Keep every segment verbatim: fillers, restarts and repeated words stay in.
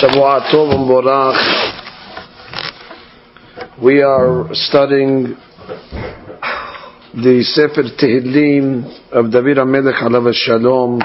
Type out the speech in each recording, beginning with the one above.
Shavua Tov Umborach. We are studying the Sefer Tehillim of David HaMelech Alav Shalom.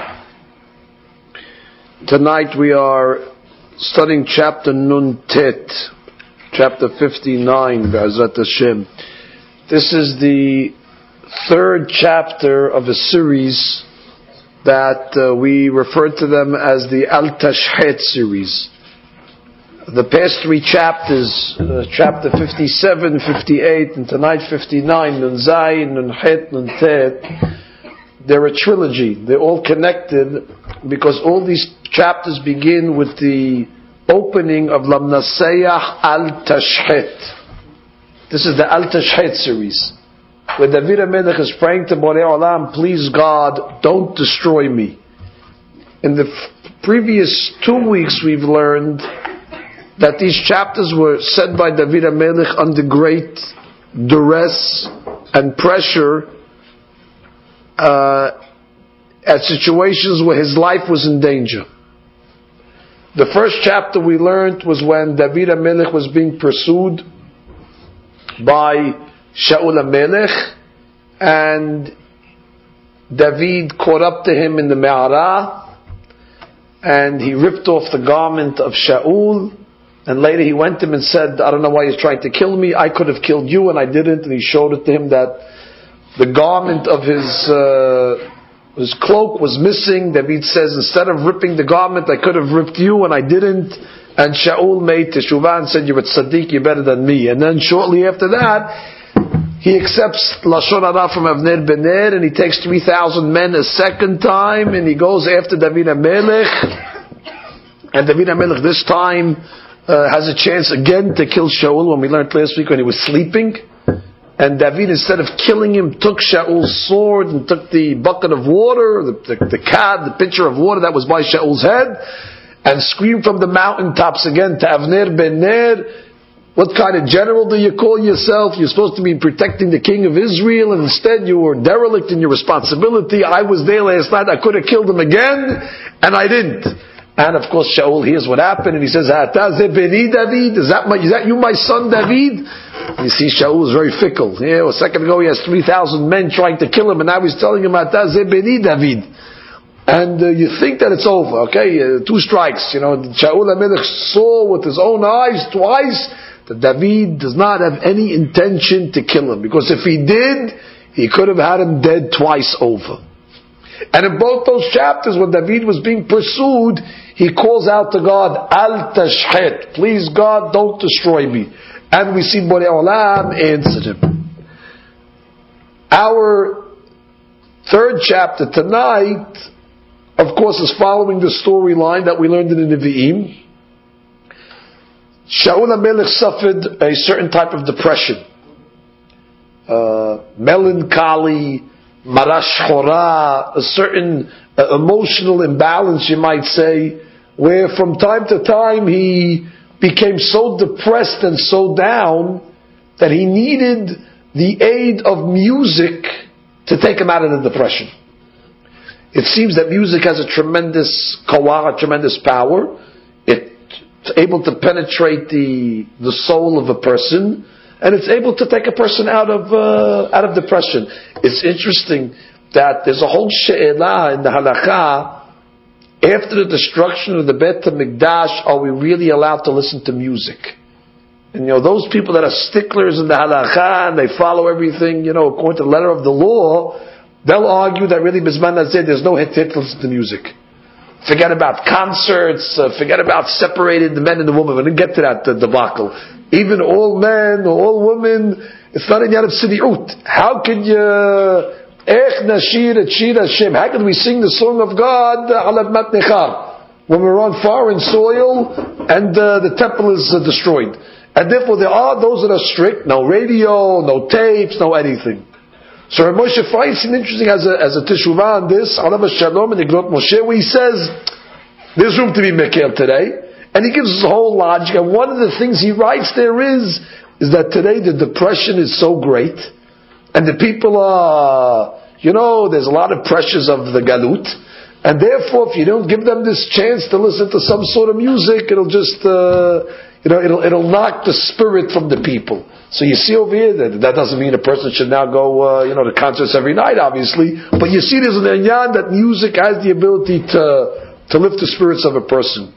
Tonight we are studying chapter Nun Tet, chapter fifty-nine, Be'ezrat Hashem. This is the third chapter of a series that uh, we refer to them as the Al Tashchet series. The past three chapters, uh, chapter fifty-seven, fifty-eight, and tonight fifty-nine, Nun Zayin, Nun Het, Nun Tet, they're a trilogy. They're all connected because all these chapters begin with the opening of Lamnaseyach Al Tashchet. This is the Al Tashchet series, where David HaMelech is praying to Borei Olam, please God, don't destroy me. In the f- previous two weeks we've learned that these chapters were said by David HaMelech under great duress and pressure uh, at situations where his life was in danger. The first chapter we learned was when David HaMelech was being pursued by Shaul HaMelech, and David caught up to him in the Me'arah, and he ripped off the garment of Shaul. And later he went to him and said, I don't know why you're trying to kill me. I could have killed you and I didn't. And he showed it to him that the garment of his uh, his cloak was missing. David says, instead of ripping the garment, I could have ripped you and I didn't. And Shaul made teshuvah and said, you're a tzaddik, you're better than me. And then shortly after that, he accepts Lashon Hara from Avner ben Ner, and he takes three thousand men a second time, and he goes after David HaMelech. And David HaMelech this time Uh, has a chance again to kill Shaul, when we learned last week when he was sleeping. And David, instead of killing him, took Shaul's sword and took the bucket of water, the, the, the cad, the pitcher of water that was by Shaul's head, and screamed from the mountaintops again to Avner ben Ner, what kind of general do you call yourself? You're supposed to be protecting the king of Israel, and instead you were derelict in your responsibility. I was there last night, I could have killed him again, and I didn't. And of course Shaul hears what happened and he says, Ata ze beni David? Is that, my, is that you my son David? You see, Shaul is very fickle. Yeah, a second ago he has three thousand men trying to kill him, and now he's telling him, Ata ze beni David. And uh, you think that it's over, okay? Uh, two strikes, you know. Shaul HaMelech saw with his own eyes twice that David does not have any intention to kill him. Because if he did, he could have had him dead twice over. And in both those chapters, when David was being pursued, he calls out to God, Al Tashchet, please God, don't destroy me. And we see Borei Olam answered him. Our third chapter tonight, of course, is following the storyline that we learned in the Nevi'im. Shaul HaMelech suffered a certain type of depression, uh, melancholy, marash chora, a certain uh, emotional imbalance, you might say, where from time to time he became so depressed and so down that he needed the aid of music to take him out of the depression. It seems that music has a tremendous kawah, a tremendous power. It's able to penetrate the the soul of a person, and it's able to take a person out of uh, out of depression. It's interesting that there's a whole she'elah in the halakha. After the destruction of the Beit HaMikdash, are we really allowed to listen to music? And you know, those people that are sticklers in the halakha and they follow everything, you know, according to the letter of the law, they'll argue that really Bisman Hazeh, there's no heter to listen to music. Forget about concerts, uh, forget about separating the men and the women. We didn't get to that uh, debacle. Even all men or all women, it's not in Yad Tzadiut. How could you, Ech Nashir et Shir Hashem, how could we sing the song of God, Alav Mat Nechar, when we're on foreign soil and uh, the temple is uh, destroyed? And therefore there are those that are strict, no radio, no tapes, no anything. So Rav Moshe Feinstein, interesting as a, as a teshuvah on this, Alav Shalom in the Grot Moshe, where he says, there's room to be mekel today. And he gives us a whole logic. And one of the things he writes there is, is that today the depression is so great, and the people are, you know, there's a lot of pressures of the galut, And therefore, if you don't give them this chance to listen to some sort of music, it'll just, uh, you know, it'll it'll knock the spirit from the people. So you see over here that that doesn't mean a person should now go, uh, you know, to concerts every night, obviously. But you see, there's an inyan that music has the ability to to lift the spirits of a person.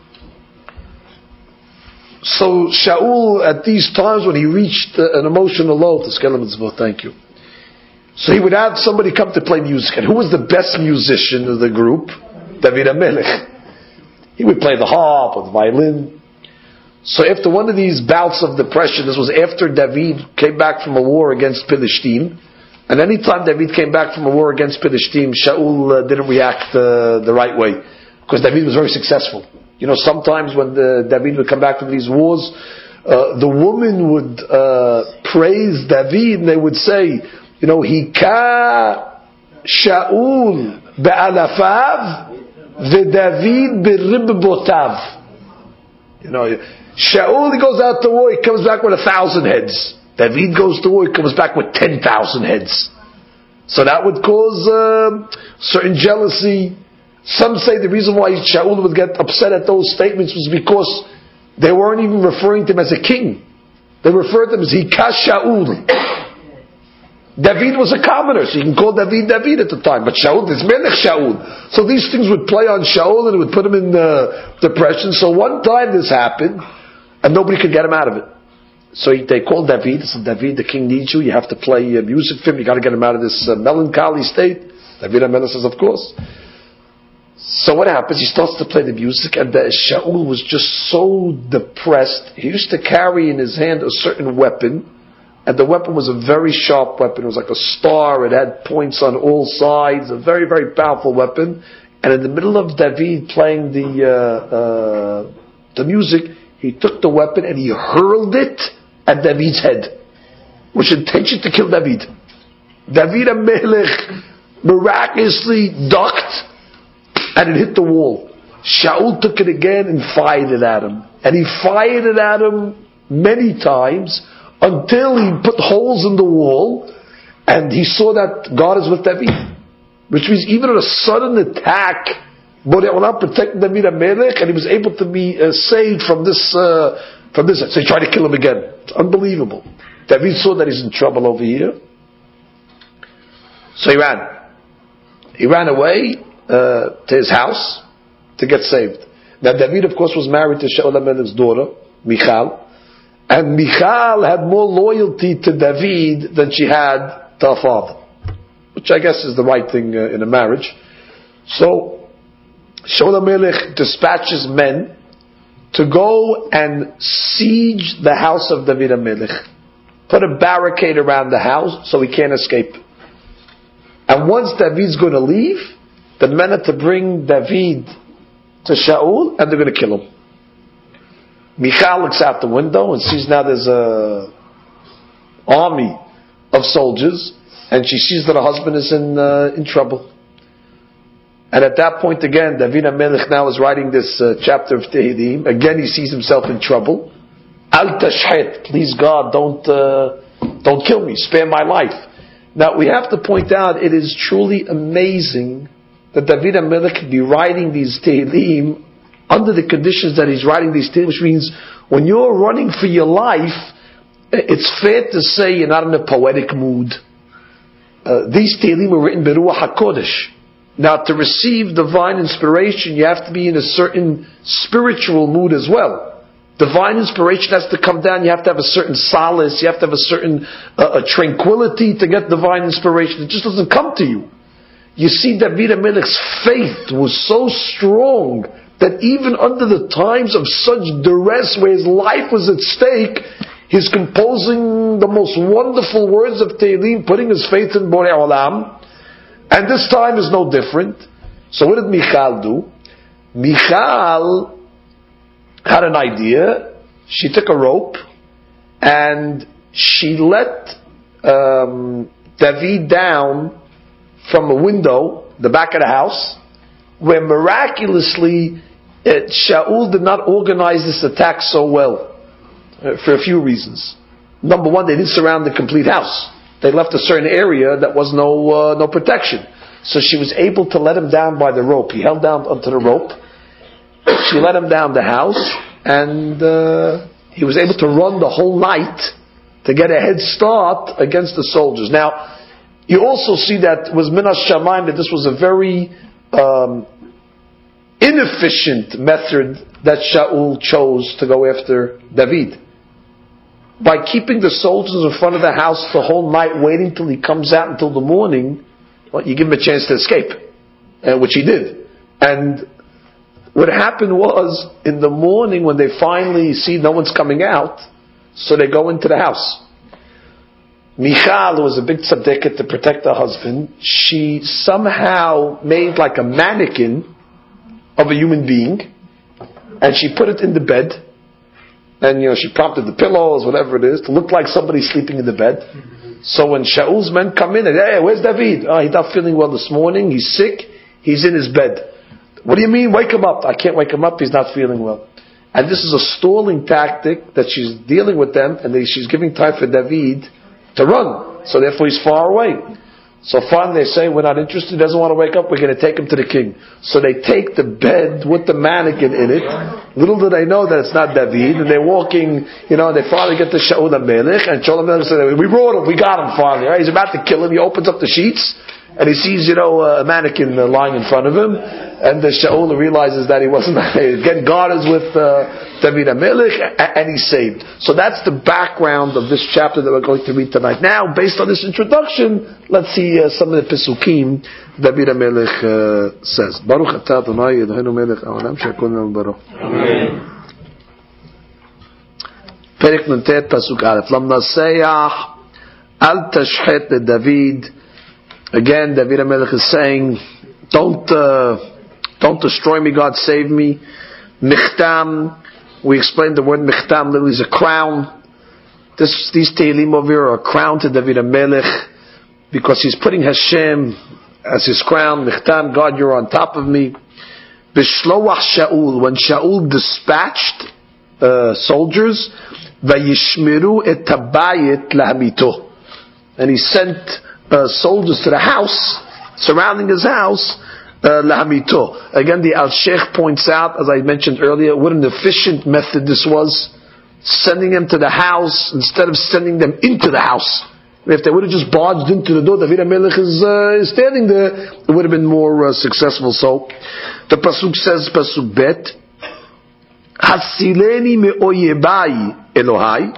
So Shaul, at these times when he reached uh, an emotional low, to Skelem Mitzvot, thank you. So he would have somebody come to play music. And who was the best musician of the group? David HaMelech. He would play the harp or the violin. So after one of these bouts of depression, this was after David came back from a war against Philistine. And any time David came back from a war against Philistine, Shaul uh, didn't react uh, the right way. Because David was very successful. You know, sometimes when the, David would come back from these wars, uh, the woman would uh, praise David and they would say, you know, Hika Shaul be'alafav ve'David be'ribbotav. You know, Shaul, he goes out to war, he comes back with a thousand heads. David goes to war, he comes back with ten thousand heads. So that would cause uh, certain jealousy. Some say the reason why Shaul would get upset at those statements was because they weren't even referring to him as a king. They referred to him as Hika Shaul. David was a commoner, so you can call David David at the time. But Shaul is Melech Shaul. So these things would play on Shaul and it would put him in uh, depression. So one time this happened and nobody could get him out of it. So he, they called David. They said, David, the king needs you. You have to play uh, music for him. You got to get him out of this uh, melancholy state. David HaMelech says, of course. So what happens? He starts to play the music, and the Shaul was just so depressed. He used to carry in his hand a certain weapon, and the weapon was a very sharp weapon. It was like a star. It had points on all sides. A very, very powerful weapon. And in the middle of David playing the uh, uh, the music, he took the weapon and he hurled it at David's head, with intention to kill David. David HaMelech miraculously ducked, and it hit the wall. Shaul took it again and fired it at him. And he fired it at him many times until he put holes in the wall and he saw that God is with David. Which means even in a sudden attack, Borei Olam protected David HaMelech and he was able to be uh, saved from this, uh, from this. So he tried to kill him again. It's unbelievable. David saw that he's in trouble over here. So he ran. He ran away Uh, to his house to get saved. Now David, of course, was married to Shaul HaMelech's daughter, Michal, and Michal had more loyalty to David than she had to her father, which I guess is the right thing uh, in a marriage. So Shaul HaMelech dispatches men to go and siege the house of David HaMelech, put a barricade around the house so he can't escape. And once David's going to leave, the men had to bring David to Shaul, and they're going to kill him. Michal looks out the window and sees now there's a army of soldiers, and she sees that her husband is in uh, in trouble. And at that point again, David HaMelech now is writing this uh, chapter of Tehillim. Again, he sees himself in trouble. Al tashhet, please God, don't uh, don't kill me, spare my life. Now we have to point out, it is truly amazing that David HaMelech could be writing these Tehillim under the conditions that he's writing these Tehillim, which means when you're running for your life, it's fair to say you're not in a poetic mood. Uh, these Tehillim were written Beruach HaKodesh. Now to receive divine inspiration, you have to be in a certain spiritual mood as well. Divine inspiration has to come down, you have to have a certain solace, you have to have a certain uh, a tranquility to get divine inspiration. It just doesn't come to you. You see, David HaMelech's faith was so strong that even under the times of such duress where his life was at stake, he's composing the most wonderful words of Tehillim, putting his faith in Borei Olam. And this time is no different. So what did Michal do? Michal had an idea. She took a rope and she let um, David down from a window, the back of the house, where miraculously uh, Shaul did not organize this attack so well, uh, for a few reasons. Number one, they didn't surround the complete house. They left a certain area that was no uh, no protection. So she was able to let him down by the rope. He held down onto the rope. She let him down the house, and uh, he was able to run the whole night to get a head start against the soldiers. Now, you also see that was Minas Shamayim, that this was a very um, inefficient method that Shaul chose to go after David. By keeping the soldiers in front of the house the whole night, waiting till he comes out until the morning, well, you give him a chance to escape, uh, which he did. And what happened was, in the morning when they finally see no one's coming out, so they go into the house. Michal, who was a big tzaddiket to protect her husband, she somehow made like a mannequin of a human being, and she put it in the bed. And, you know, she prompted the pillows, whatever it is, to look like somebody sleeping in the bed. So when Shaul's men come in, and, hey, where's David? Oh, he's not feeling well this morning. He's sick. He's in his bed. What do you mean? Wake him up. I can't wake him up. He's not feeling well. And this is a stalling tactic that she's dealing with them, and they, she's giving time for David to run. So therefore he's far away. So finally they say, we're not interested, he doesn't want to wake up, we're going to take him to the king. So they take the bed with the mannequin in it. Little do they know that it's not David, and they're walking, you know, and they finally get to Shaul HaMelech, and Shaul HaMelech says, we brought him, we got him finally, right? He's about to kill him, he opens up the sheets, and he sees, you know, a mannequin lying in front of him, and the Shaul realizes that he wasn't, again, God is with uh, David HaMelech, and he's saved. So that's the background of this chapter that we're going to read tonight. Now, based on this introduction, let's see uh, some of the Pesukim David HaMelech uh, says. Baruch atah Adonai Eloheinu melech haolam she'akol na'am baruch. Amen. Perek Nuntet Pasuk Aleph. Lamnaseach al tashchet leDavid. Again, David HaMelech is saying, don't, uh, don't destroy me, God save me. Michtam, we explained the word Michtam, literally is a crown. This, these Tehillim over here are a crown to David HaMelech, because he's putting Hashem as his crown. Michtam, God, you're on top of me. Bishloach Shaul, when Shaul dispatched uh, soldiers, Vayishmiru et tabayit lahamito, and he sent Uh, soldiers to the house, surrounding his house, uh, lahamito. Again, the Al-Sheikh points out, as I mentioned earlier, what an efficient method this was, sending them to the house instead of sending them into the house. If they would have just barged into the door, David HaMelech is, uh, is standing there, it would have been more uh, successful. So, the Pasuk says, Pasuk Bet, Hasileni me'oyebai Elohai,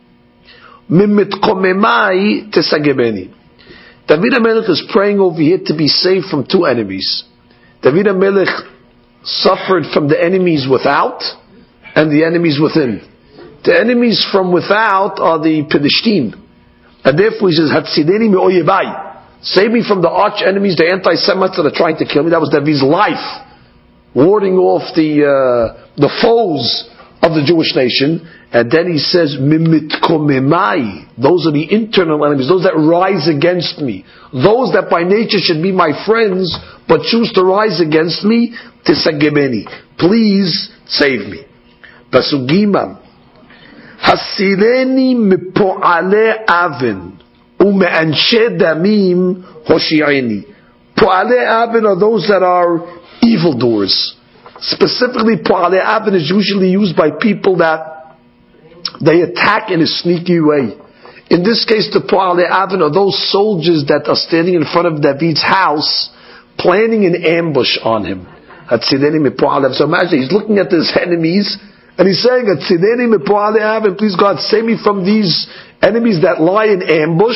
mimitkomemai tesagebeni. David HaMelech is praying over here to be saved from two enemies. David HaMelech suffered from the enemies without and the enemies within. The enemies from without are the Pedishtim. And therefore he says, Hatzideni me'oyebai. Save me from the arch enemies, the anti-Semites that are trying to kill me. That was David's life, warding off the uh, the foes of the Jewish nation. And then he says, Mimitkomemai. Those are the internal enemies, those that rise against me. Those that by nature should be my friends, but choose to rise against me, Tisagebeni. Please save me. Pasuk Gimel. Hasileni mipo'ale aven, ume'anshe damim hoshi'eni. Po'ale aven are those that are evildoers. Specifically, po'ale aven is usually used by people that they attack in a sneaky way. In this case, the Po'ale Avin are those soldiers that are standing in front of David's house, planning an ambush on him. So imagine, he's looking at his enemies, and he's saying, please God, save me from these enemies that lie in ambush.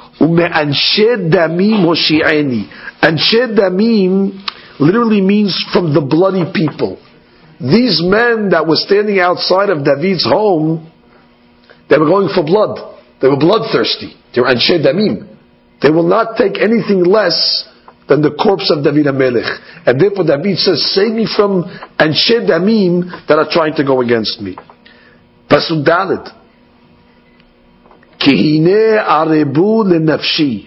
Anshe damim literally means from the bloody people. These men that were standing outside of David's home, they were going for blood. They were bloodthirsty. They were anshe damim. They will not take anything less than the corpse of David HaMelech. And therefore David says, save me from anshe damim that are trying to go against me. Pasuk Dalet. Ki hine arebu lenafshi.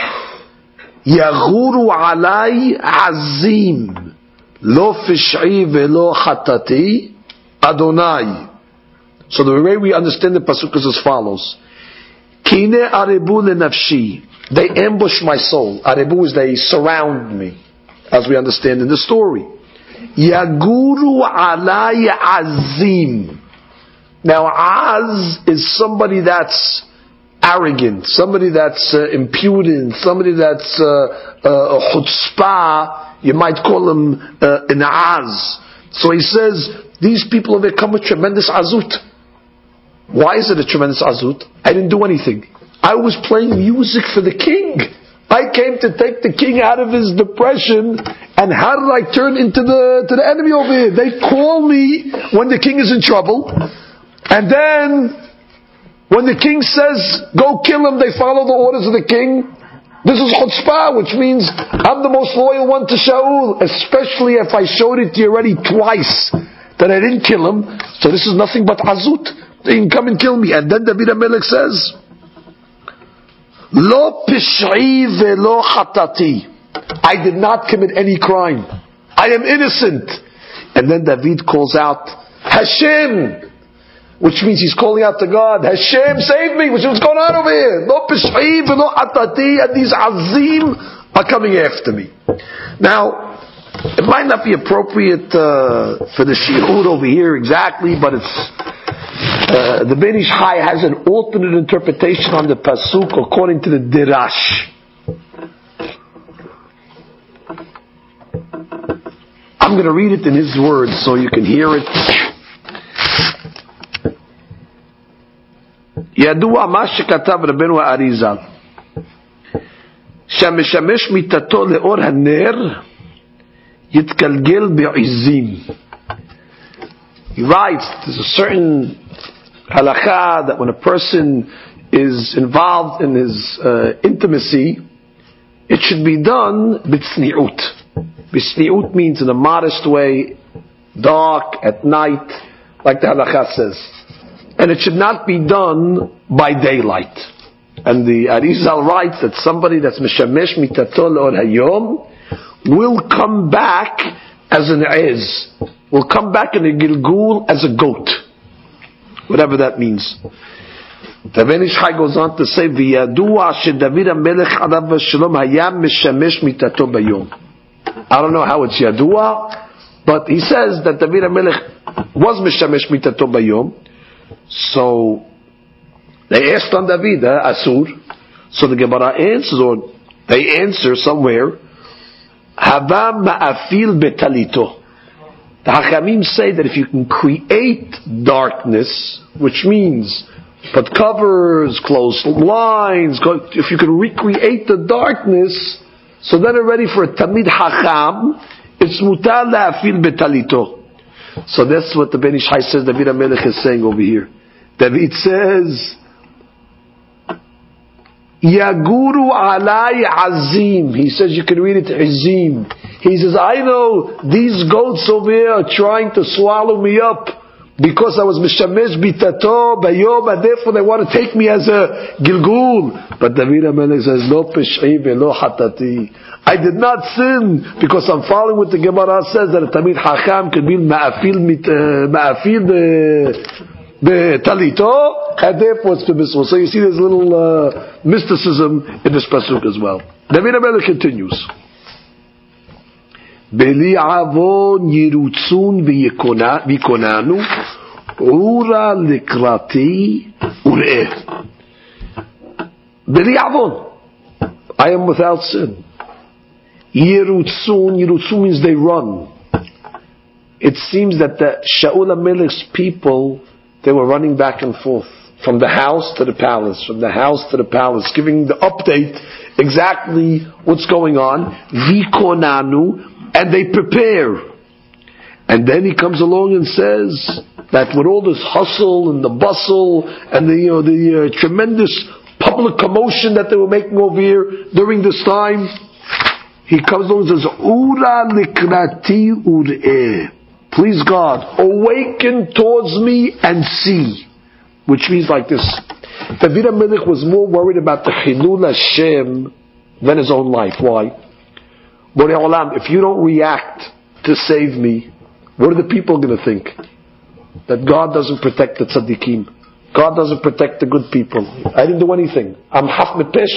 Yaghuru alai azim. Lo fish'i velo chatati. Adonai. So the way we understand the pasuk is as follows: Kine arebu lenafshi. they ambush my soul. Arebu is they surround me, as we understand in the story. Yaguru alay azim. Now, Az is somebody that's arrogant, somebody that's uh, impudent, somebody that's uh, uh, chutzpah. You might call him uh, an Az. So he says, these people over there come with tremendous azut. Why is it a tremendous azut? I didn't do anything. I was playing music for the king. I came to take the king out of his depression, and how did I turn into the to the enemy over here? They call me when the king is in trouble, and then when the king says, go kill him, they follow the orders of the king. This is chutzpah, which means I'm the most loyal one to Shaul, especially if I showed it to you already twice that I didn't kill him. So this is nothing but azut. They can come and kill me. And then David HaMelech says, Lo pish'i velo chatati. I did not commit any crime. I am innocent. And then David calls out, Hashem, which means he's calling out to God, Hashem, save me, which is what's going on over here. Lo pish'i velo chatati, and these azim are coming after me. Now, it might not be appropriate uh, for the shiur over here exactly, but it's uh, the Ben Ish Chai has an alternate interpretation on the pasuk according to the Dirash. I'm going to read it in his words so you can hear it. ידוע מה שכתב רבנו האריזל, שהמשמש מיתתו לאור הנר יתגלגל בעזים. He writes, there's a certain halakha that when a person is involved in his uh, intimacy, it should be done b'tzni'ut. B'tzni'ut means in a modest way, dark, at night, like the halakha says. And it should not be done by daylight. And the Arizal writes that somebody that's mishamesh mitato le'or hayom will come back as an ez, will come back in a gilgul as a goat, whatever that means. The Ben Ish Chai goes on to say, "V'yadua sheDavid HaMelech alav v'shalom hayam mishamesh mitato bayom." I don't know how it's yadua, but he says that David HaMelech was mishamesh mitato bayom. So they asked on David, uh, Asur. So the Gemara answers, or they answer somewhere, Hava ma'afil betalito. The Hachamim say that if you can create darkness, which means put covers, close blinds, if you can recreate the darkness, so then already for a Tamid Hacham, it's mutar la'afil betalito. So that's what the Ben Ish Chai says David HaMelech is saying over here. David says, Yaguru alay azim. He says you can read it azim. He says, I know these goats over here are trying to swallow me up because I was mishamesh bitato bayom, and therefore they want to take me as a gilgul. But David HaMelech says, Lo pesh'i velo hatati. I did not sin because I'm following what the Gemara says that a Tamid Hacham could be ma'afil ma'afil the talito, and therefore it's permissible. So you see there's a little uh, mysticism in this pasuk as well. David HaMelech continues. Beli avon yirutzun v'yikonanu ura likrati ureh. Beli avon, I am without sin. Yirutzun, Yirutzun means they run. It seems that the Shaul HaMelech's people, they were running back and forth from the house to the palace, from the house to the palace, giving the update exactly what's going on. Vikonanu, and they prepare. And then he comes along and says that with all this hustle and the bustle and the you know the uh, tremendous public commotion that they were making over here during this time, he comes along and says, Ura likrati ur'eh. Please God, awaken towards me and see. Which means like this. David HaMelech was more worried about the Chilul Hashem than his own life. Why? Borei Olam, if you don't react to save me, what are the people going to think? That God doesn't protect the tzaddikim. God doesn't protect the good people. I didn't do anything. I'm half mepesha.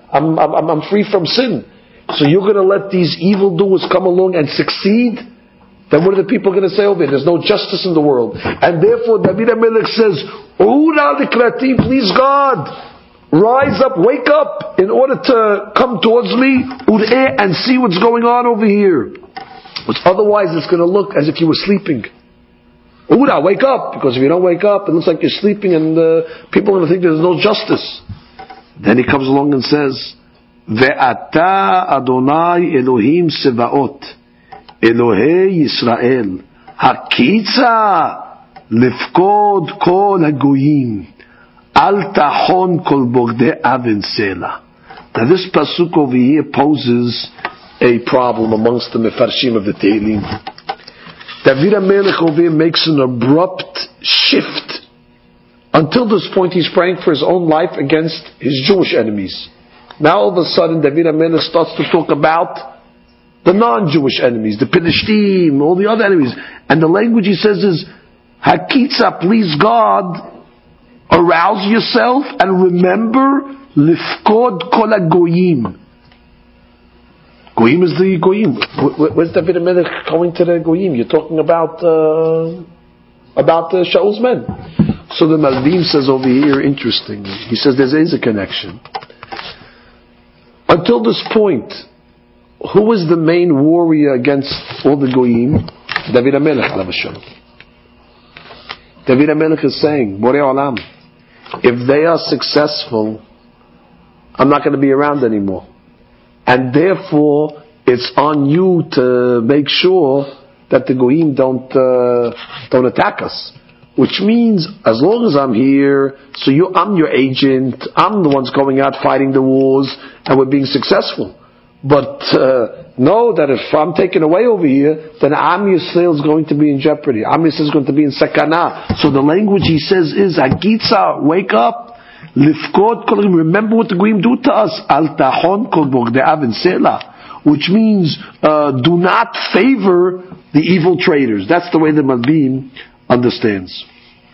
I'm, I'm, I'm free from sin. So you're going to let these evildoers come along and succeed? Then what are the people going to say over here? There's no justice in the world. And therefore David HaMelech says, Ura likrati, please God, rise up, wake up, in order to come towards me, ur'eh, and see what's going on over here. But otherwise it's going to look as if you were sleeping. Ura, wake up, because if you don't wake up, it looks like you're sleeping, and uh, people are going to think there's no justice. Then he comes along and says, Ve'ata Adonai Elohim Sevaot, Elohei Yisrael, Hakitza Lefkod Kol Hagoyim, Al Tahon Kol Bogdei Aven Sela. Now this pasuk over here poses a problem amongst the Mefarshim of the Tehillim. David HaMelech over here makes an abrupt shift. Until this point he's praying for his own life against his Jewish enemies. Now all of a sudden David HaMelech starts to talk about the non-Jewish enemies, the Pelishtim, all the other enemies. And the language he says is, Hakitza, please God, arouse yourself and remember, Lifkod Kol HaGoyim. Goyim is the Goyim. Where's David HaMelech going to the Goyim? You're talking about, uh, about uh, Shaul's men. So the Malbim says over here, interesting, he says there is a connection. Until this point, who was the main warrior against all the Goyim? David HaMelech, Lavashon. David HaMelech is saying, Borei Olam, if they are successful, I'm not going to be around anymore. And therefore, it's on you to make sure that the Goyim don't, uh, don't attack us. Which means, as long as I'm here, so you, I'm your agent, I'm the ones going out fighting the wars, and we're being successful. But uh, know that if I'm taken away over here, then Am Yisrael is going to be in jeopardy. Am Yisrael is going to be in sakana. So the language he says is, Hagitza, wake up, Lifkod Kol, remember what the Goyim do to us, Al Tahon Kol Bogdei Aven Sela, which means, uh, do not favor the evil traders. That's the way the Malbim understands.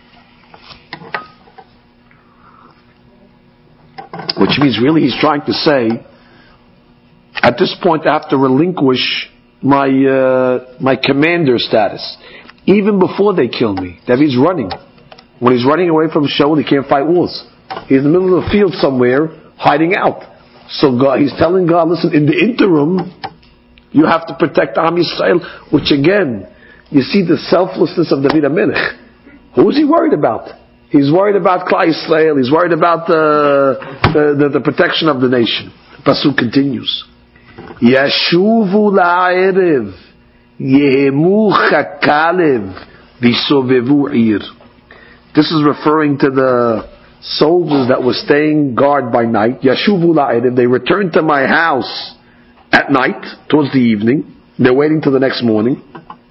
Which means really he's trying to say, at this point I have to relinquish my uh, my commander status. Even before they kill me. David's running. When he's running away from Shaul, he can't fight wars. He's in the middle of the field somewhere, hiding out. So God, he's telling God, listen, in the interim, you have to protect Am Yisrael, which again, you see the selflessness of David HaMelech. Who is he worried about? He's worried about Klal Yisrael. He's worried about the, the, the, the protection of the nation. Pasuk continues. Yashuvu la'erev yehemu chakalev v'sovevu ir. This is referring to the soldiers that were staying guard by night. Yashuvu la'erev. They returned to my house at night, towards the evening. They're waiting till the next morning.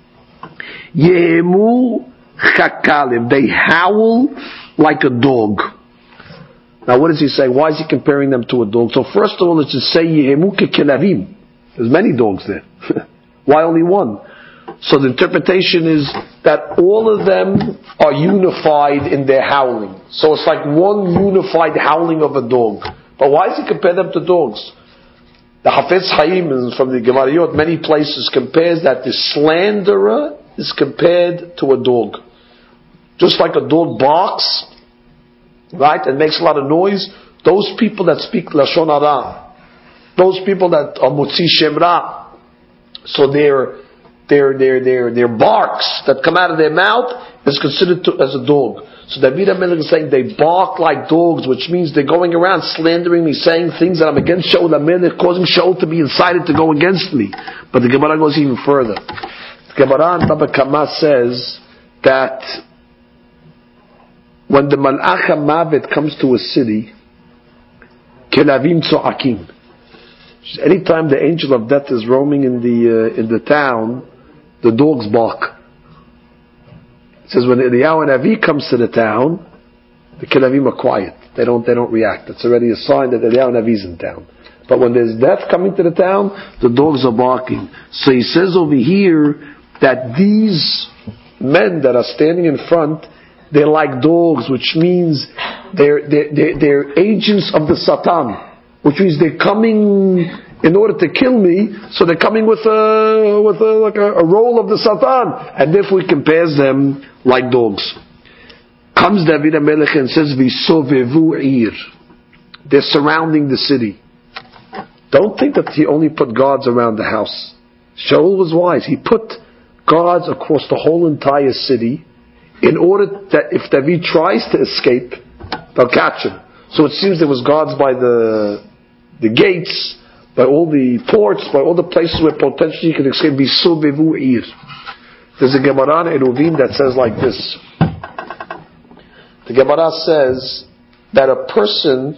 Yehemu chakalev. They howl like a dog. Now what does he say? Why is he comparing them to a dog? So first of all, let's just say Yehemu kekelavim. There's many dogs there. Why only one? So the interpretation is that all of them are unified in their howling. So it's like one unified howling of a dog. But why does he compare them to dogs? The Hafez Chaim from the Gemariyot, many places, compares that the slanderer is compared to a dog. Just like a dog barks, right, and makes a lot of noise, those people that speak Lashon Hara, those people that are Mutzi Shem Ra, so their, their, their, their, their barks that come out of their mouth is considered to, as a dog. So David HaMelech is saying they bark like dogs, which means they're going around slandering me, saying things that I'm against Shaul HaMelech, causing Shaul to be incited to go against me. But the Gemara goes even further. The Gemara in Baba Kama says that when the Malach HaMavet comes to a city, Kelavim Tzo'akim. Anytime the angel of death is roaming in the uh, in the town, the dogs bark. It says when Eliyahu Navi comes to the town, the Kelavim are quiet. They don't they don't react. It's already a sign that Eliyahu Navi is in town. But when there's death coming to the town, the dogs are barking. So he says over here that these men that are standing in front, they're like dogs, which means they're, they're, they're, they're agents of the Satan. which means they're coming in order to kill me, so they're coming with a, with a, like a, a roll of the Satan, and therefore he compares them like dogs. Comes David HaMelech and says, V'sovevu ir. They're surrounding the city. Don't think that he only put guards around the house. Shaul was wise. He put guards across the whole entire city in order that if David tries to escape, they'll catch him. So it seems there was guards by the the gates, by all the ports, by all the places where potentially he could escape. V'sovevu ir. There's a Gemara in Eruvin that says like this. The Gemara says that a person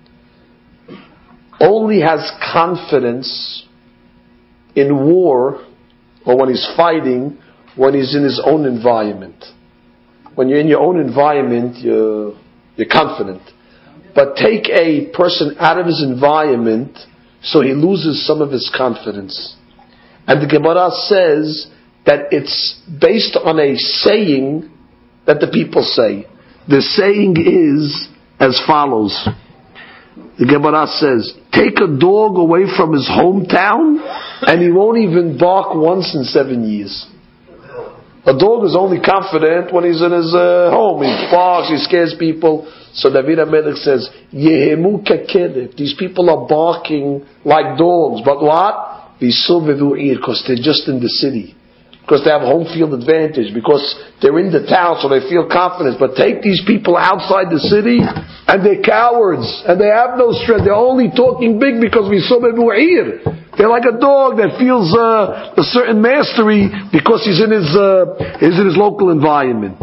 only has confidence in war or when he's fighting when he's in his own environment. When you're in your own environment, you're, you're confident. But take a person out of his environment so he loses some of his confidence. And the Gemara says that it's based on a saying that the people say. The saying is as follows. The Gemara says, take a dog away from his hometown and he won't even bark once in seven years. A dog is only confident when he's in his uh, home. He barks, he scares people. So David HaMelech says, Yehemu kakelef. These people are barking like dogs. But what? Because they're just in the city. Because they have home field advantage. Because they're in the town, so they feel confidence. But take these people outside the city, and they're cowards. And they have no strength. They're only talking big because we saw them here. They're like a dog that feels uh, a certain mastery because he's in his uh, he's in his local environment.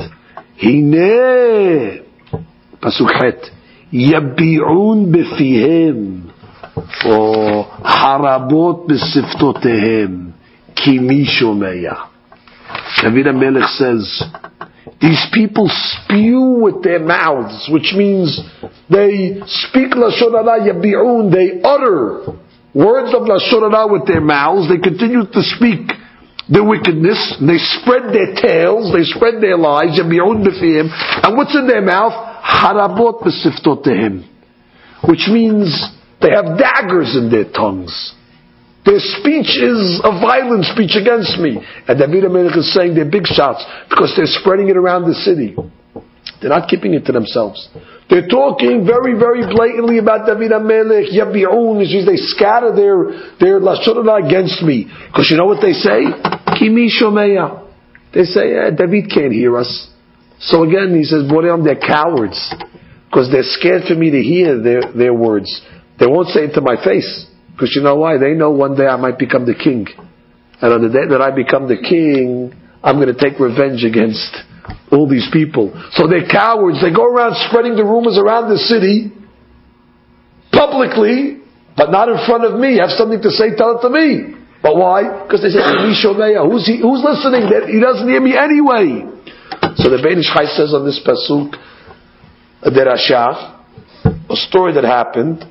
Hine pasuk het yabi'un befihem or harabot besiftotehem kimi shomeya. David HaMelech says these people spew with their mouths, which means they speak lashon hara yabi'un, they utter words of lashon hara with their mouths. They continue to speak their wickedness. They spread their tails. They spread their lies. And what's in their mouth? Harabot b'siftotehem, which means they have daggers in their tongues. Their speech is a violent speech against me. And David HaMelech is saying they're big shots because they're spreading it around the city. They're not keeping it to themselves. They're talking very, very blatantly about David HaMelech. Yabi'un, which means they scatter their their lashon hara against me. Because you know what they say? Kimi shomeya. They say, eh, David can't hear us. So again, he says, Boream, they're cowards. Because they're scared for me to hear their, their words. They won't say it to my face. Because you know why? They know one day I might become the king. And on the day that I become the king, I'm going to take revenge against all these people. So they're cowards. They go around spreading the rumors around the city publicly, but not in front of me. Have something to say, tell it to me. But why? Because they say, who's, he, who's listening? He doesn't hear me anyway. So the Ben Ish Chai says on this pasuk, a derasha, a story that happened.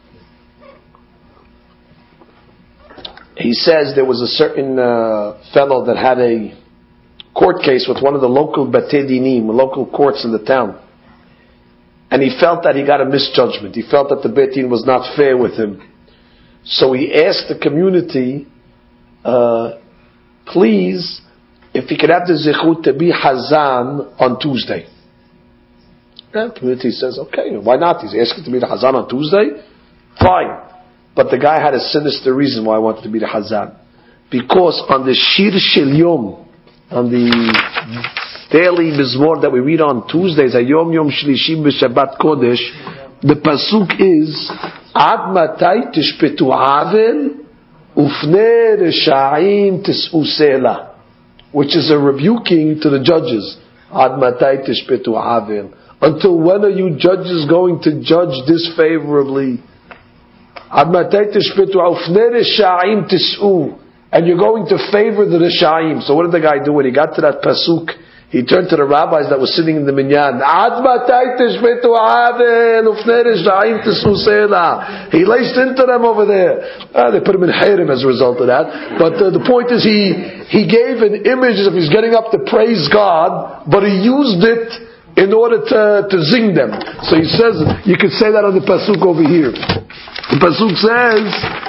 He says there was a certain uh, fellow that had a court case with one of the local Batei Dinim, local courts in the town. And he felt that he got a misjudgment. He felt that the Beit Din was not fair with him. So he asked the community, uh, please, if he could have the zichut to be Hazan on Tuesday. And the community says, okay, why not? He's asking to be the Hazan on Tuesday? Fine. But the guy had a sinister reason why he wanted to be the Hazan. Because on the Shir Shel Yom, on the daily Mizmor that we read on Tuesdays, Hayom Yom Shlishim B'Shabbat Kodesh, the pasuk is Ad Matai Tishpetu Avel Ufne Reshaim Tis'u Sela, which is a rebuking to the judges. Ad Matai Tishpetu Avel. Until when are you judges going to judge disfavorably? Ad Matai Tishpetu Ufne Reshaim Tis'u. And you're going to favor the Rishaim. So what did the guy do when he got to that pasuk? He turned to the rabbis that were sitting in the minyan. He laced into them over there. Ah, they put him in Hiram as a result of that. But uh, the point is he, he gave an image as if he's getting up to praise God, but he used it in order to, to zing them. So he says, you could say that on the pasuk over here. The pasuk says,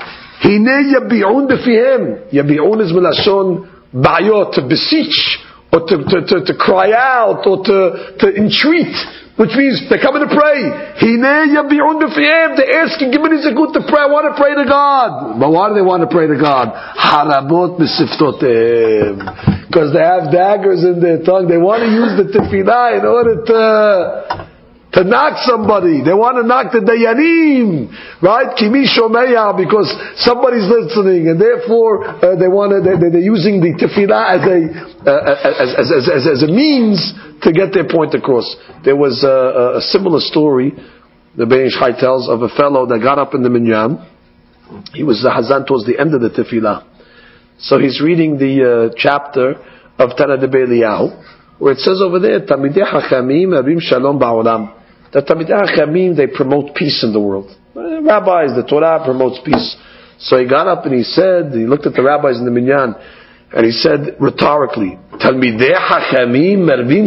Hine yabi'un befihem. Yabi'un is milashon ba'yot, to beseech, or to, to, to, to cry out, or to, to entreat, which means they're coming to pray. Hine yabi'un befihem. They're asking, give me zakut to pray. I want to pray to God. But why do they want to pray to God? Harabot besiftotem. Because they have daggers in their tongue. They want to use the tefillah in order to to knock somebody. They want to knock the dayanim, right? Kimi shomeya, because somebody's listening, and therefore uh, they want to. They, they're using the tefillah as a uh, as, as, as, as, as a means to get their point across. There was a, a similar story the Ben Ish Chai tells of a fellow that got up in the minyan. He was the hazan towards the end of the tefillah. So he's reading the uh, chapter of Tana de Eliyahu, where it says over there, Tamidei Hachamim Abim Shalom Ba'olam. That Tamidei Hachamim, they promote peace in the world. The rabbis, the Torah promotes peace. So he got up and he said, he looked at the rabbis in the minyan, and he said rhetorically, Tamidei Hachamim Abim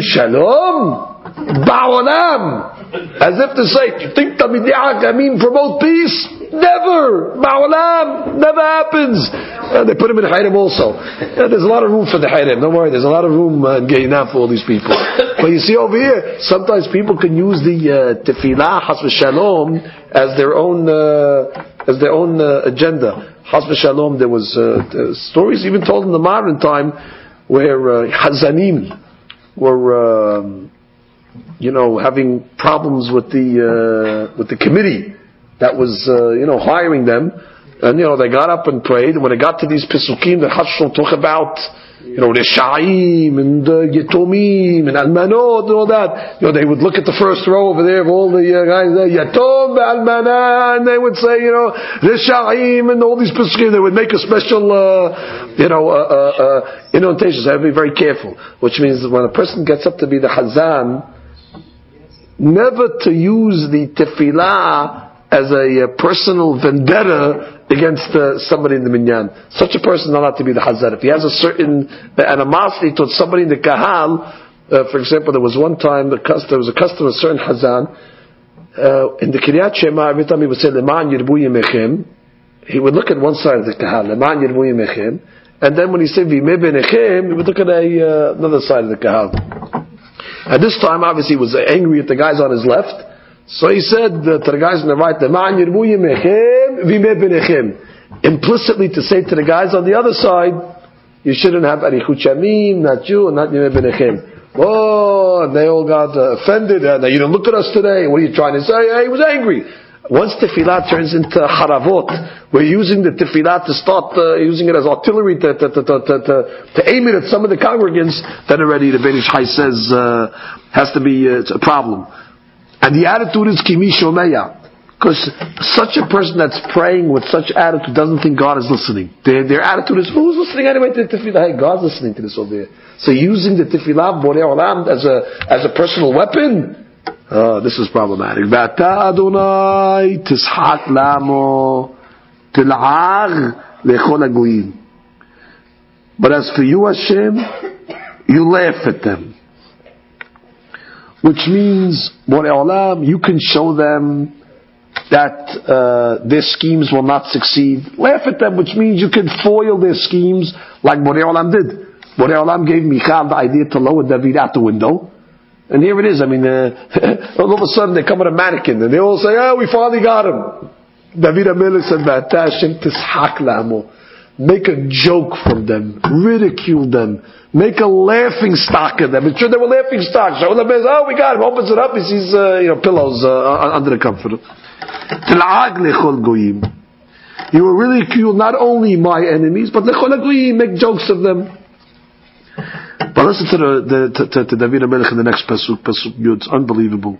Shalom Ba'olam. As if to say, you think Tamidei Hachamim promote peace? Never! Ba'olam! Never happens! Uh, they put him in Hayrem also. Uh, there's a lot of room for the Hayrem. Don't worry, there's a lot of room uh, in Gehinah for all these people. But you see over here, sometimes people can use the uh, tefillah, Chas v'shalom, as their own, uh, as their own uh, agenda. Chas v'shalom, there was uh, stories even told in the modern time where uh, Hazanim were, um, you know, having problems with the uh, with the committee that was, uh, you know, hiring them, and you know they got up and prayed. And when it got to these pisukim that Hashul talk about, you know, Reshaim and uh, Yetomim and Almanot and all that, you know, they would look at the first row over there of all the uh, guys there, Yatom, Almanah, and they would say, you know, Reshaim and all these pisukim. They would make a special, uh, you know, uh, uh, uh, innotations. They have to be very careful, which means that when a person gets up to be the Hazan, never to use the tefillah as a uh, personal vendetta against uh, somebody in the minyan. Such a person is not allowed to be the hazar. If he has a certain animosity towards somebody in the kahal, uh, for example, there was one time the custom, there was a custom of a certain hazan, uh, in the Kiryat Shema, every time he would say, Leman yirbu yemechem, he would look at one side of the kahal, Leman yirbu yemechem, and then when he said, V'imeh benechem, he would look at a, uh, another side of the kahal. At this time, obviously, he was angry at the guys on his left. So he said uh, to the guys on the right, implicitly to say to the guys on the other side, you shouldn't have arichut shamim, not you, and not yimeh benechem. Oh, and they all got uh, offended. Uh, you didn't look at us today. What are you trying to say? Uh, he was angry. Once tefillah turns into haravot, we're using the tefillah to start uh, using it as artillery to to, to, to, to, to aim it at some of the congregants. Then already the Ben Ish Chai says uh, has to be uh, it's a problem. And the attitude is kimi shomeya, because such a person that's praying with such attitude doesn't think God is listening. Their, their attitude is, who's listening anyway to the tefillah? Hey, God's listening to this over there. So using the tefillah borei olam as a as a personal weapon, oh, this is problematic. V'ata Adonai tishak lamo til'ag lechol hagoyim. But as for you, Hashem, you laugh at them. Which means, Borei Olam, you can show them that uh, their schemes will not succeed. Laugh at them, which means you can foil their schemes like Borei Olam did. Borei Olam gave Michal the idea to lower David out the window. And here it is. I mean, uh, all of a sudden they come with a mannequin and they all say, oh, we finally got him. David HaMelech said, V'ata Hashem tishak lamo. Make a joke from them. Ridicule them. Make a laughing stock of them. It's true they were laughing stock. So oh, we got him. Opens it up. He sees uh, you know pillows uh, under the comforter. You will ridicule not only my enemies, but lechol hagoyim, make jokes of them. But listen to the, the to, to David HaMelech in the next pasuk. Pasuk Yud. It's unbelievable.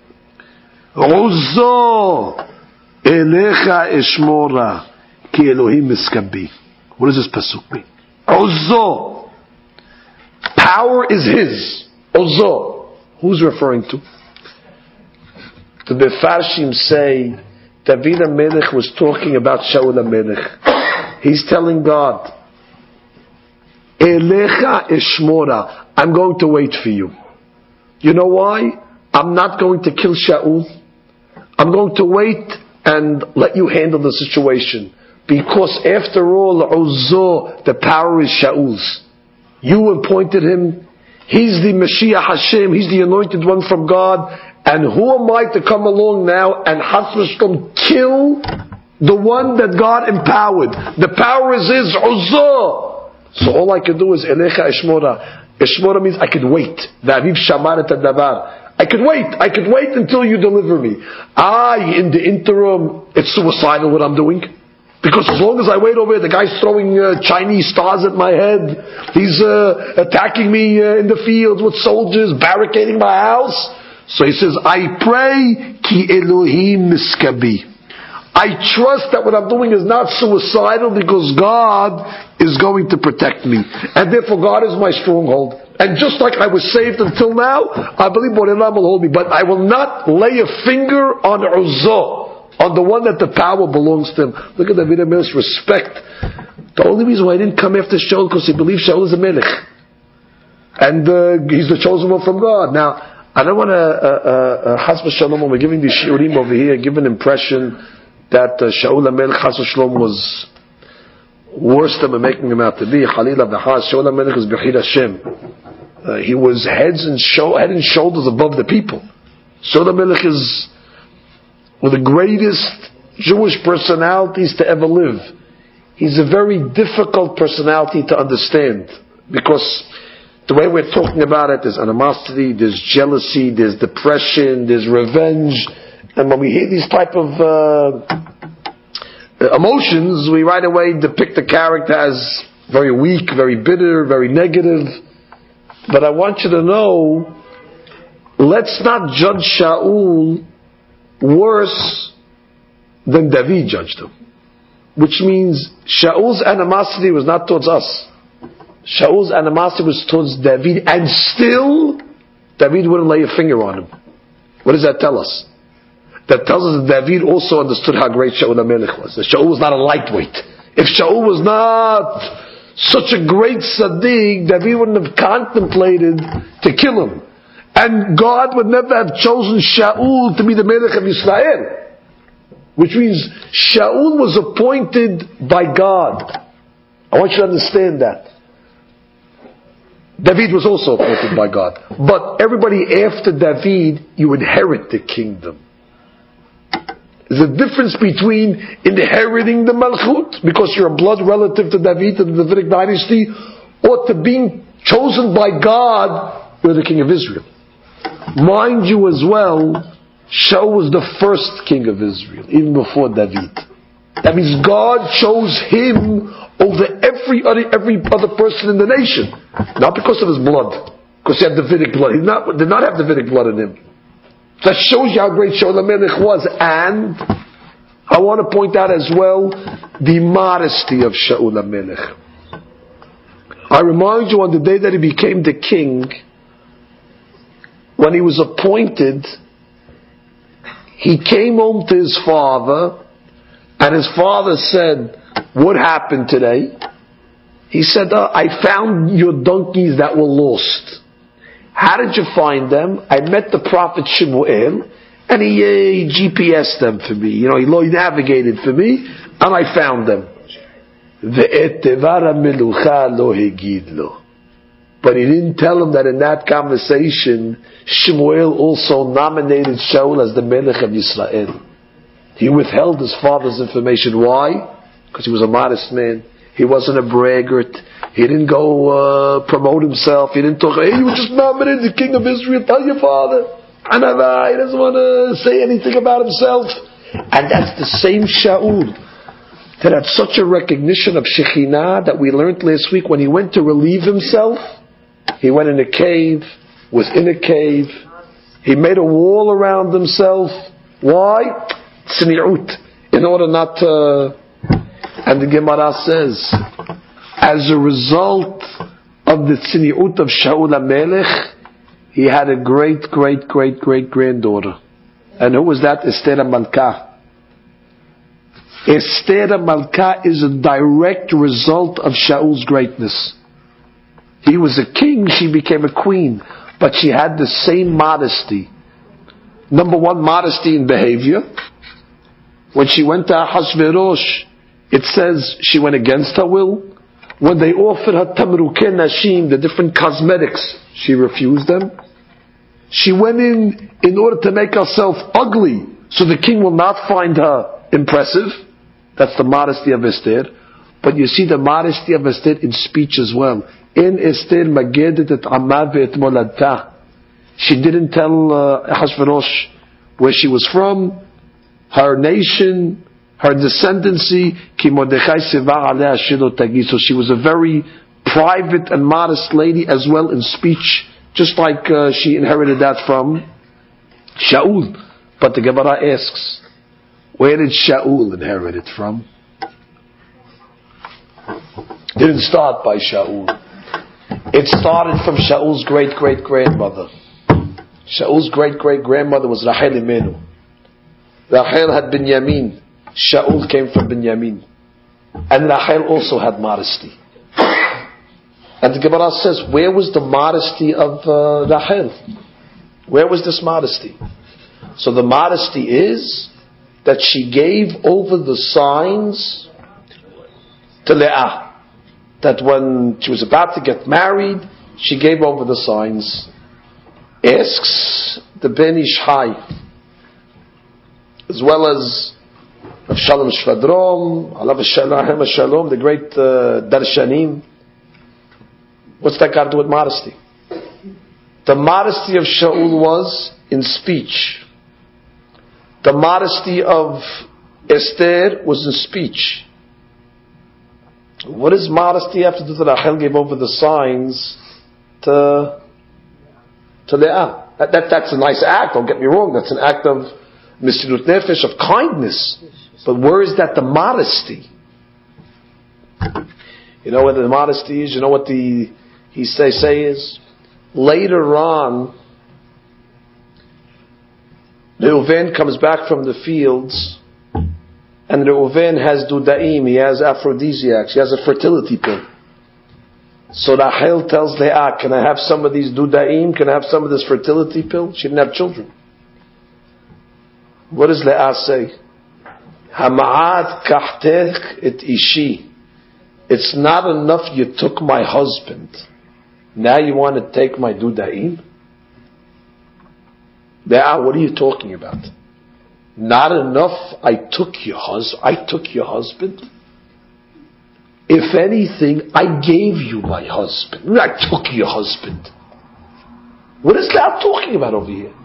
Ozo elecha eshmora ki Elohim miskabi. What does this pasuk mean? Ozo. Power is his. Ozo. Who's referring to? The Mefarshim say David HaMelech was talking about Shaul HaMelech. He's telling God, Elecha eshmora, I'm going to wait for you. You know why? I'm not going to kill Shaul. I'm going to wait and let you handle the situation. Because after all, Uzzo, the power is Shaul's. You appointed him. He's the Mashiach Hashem. He's the anointed one from God. And who am I to come along now and Chas v'Shalom kill the one that God empowered? The power is his, Uzzo. So all I can do is Elecha Eshmora. Eshmora means I could wait. V'aviv shamar et hadavar. I could wait. I could wait until you deliver me. I, in the interim, it's suicidal what I'm doing. Because as long as I wait over here, the guy's throwing uh, Chinese stars at my head. He's uh, attacking me uh, in the fields with soldiers, barricading my house. So he says, I pray, ki Elohim miskabi. I trust that what I'm doing is not suicidal because God is going to protect me. And therefore God is my stronghold. And just like I was saved until now, I believe Borei Olam will hold me. But I will not lay a finger on Uzzo, on the one that the power belongs to him. Look at David HaMelech's respect. The only reason why he didn't come after Shaul because he believed Shaul is a melech. And uh, he's the chosen one from God. Now, I don't want to, uh, uh, Chas v'Shalom, when we're giving the shiurim over here, give an impression that uh, Shaul HaMelech, Chas v'Shalom, was worse than we're making him out to be. Chalila v'chas, Shaul HaMelech is Bechir Hashem. Uh, he was heads and show, head and shoulders above the people. Shaul HaMelech is one of the greatest Jewish personalities to ever live. He's a very difficult personality to understand because the way we're talking about it, there's animosity, there's jealousy, there's depression, there's revenge, and when we hear these type of uh, emotions, we right away depict the character as very weak, very bitter, very negative. But I want you to know, let's not judge Shaul worse than David judged him. Which means Shaul's animosity was not towards us. Shaul's animosity was towards David, and still David wouldn't lay a finger on him. What does that tell us? That tells us that David also understood how great Shaul HaMelech was. That Shaul was not a lightweight. If Shaul was not such a great tzaddik, David wouldn't have contemplated to kill him. And God would never have chosen Shaul to be the Melech of Israel. Which means Shaul was appointed by God. I want you to understand that. David was also appointed by God. But everybody after David, you inherit the kingdom. There's a difference between inheriting the Malchut, because you're a blood relative to David, to the Davidic dynasty, or to being chosen by God, you're the king of Israel. Mind you as well, Shaul was the first king of Israel, even before David. That means God chose him over every other, every other person in the nation. Not because of his blood, because he had Davidic blood. He did not, did not have Davidic blood in him. That shows you how great Shaul HaMelech was. And I want to point out as well the modesty of Shaul HaMelech. I remind you, on the day that he became the king, when he was appointed, he came home to his father, and his father said, "What happened today?" He said, uh, "I found your donkeys that were lost." "How did you find them?" "I met the prophet Shemuel, and he, uh, he G P S'd them for me. You know, he, he navigated for me, and I found them." But he didn't tell him that in that conversation, Shemuel also nominated Shaul as the Melech of Yisrael. He withheld his father's information. Why? Because he was a modest man. He wasn't a braggart. He didn't go uh, promote himself. He didn't talk, "Hey, you were just nominated the king of Israel. Tell your father." Anava, he doesn't want to say anything about himself. And that's the same Shaul that had such a recognition of Shekhinah that we learned last week. When he went to relieve himself, he went in a cave, was in a cave. He made a wall around himself. Why? Tzni'ut. In order not to... And the Gemara says, as a result of the tzni'ut of Shaul HaMelech, he had a great, great, great, great granddaughter. And who was that? Esther HaMalkah. Esther HaMalkah is a direct result of Shaul's greatness. He was a king, she became a queen. but she had the same modesty. Number one, modesty in behavior. When she went to Ahasuerus, it says she went against her will. When they offered her tamruke nashim, the different cosmetics, she refused them. She went in in order to make herself ugly, so the king will not find her impressive. That's the modesty of Esther. But you see the modesty of Esther in speech as well. In Esther magedet et amma ve'et moladta. She didn't tell uh, Ahasuerus where she was from, her nation, her descendancy. Ki Mordechai seva aleh shelo tagi. So she was a very private and modest lady as well in speech, just like uh, she inherited that from Shaul. But the Gemara asks, where did Shaul inherit it from? Didn't start by Shaul. It started from Shaul's great-great-grandmother. Shaul's great-great-grandmother was Rachel Imenu. Rachel had Binyamin. Shaul came from Binyamin. And Rachel also had modesty. And the Gemara says, where was the modesty of uh, Rachel? Where was this modesty? So the modesty is that she gave over the signs to Leah. That when she was about to get married, she gave over the signs. Asks the Ben Ish Chai, as well as Shalom Shvadrom, Alav Shalom, the great uh, Darshanim. What's that got to do with modesty? The modesty of Shaul was in speech. The modesty of Esther was in speech. What does modesty have to do with Rachel gave over the signs to to Leah? That, that, that's a nice act, don't get me wrong. That's an act of Mesirut Nefesh, of kindness. But where is that the modesty? You know what the modesty is? You know what the he say say is? Later on, Reuven comes back from the fields, and Reuven has dudaim, he has aphrodisiacs, he has a fertility pill. So Rachel tells Leah, can I have some of these dudaim? Can I have some of this fertility pill? She didn't have children. What does Leah say? Hama'at kahtech et ishi. It's not enough you took my husband. Now you want to take my dudaim? Leah, what are you talking about? Not enough I took your husband. I took your husband. If anything, I gave you my husband. I took your husband. What is Leah talking about over here?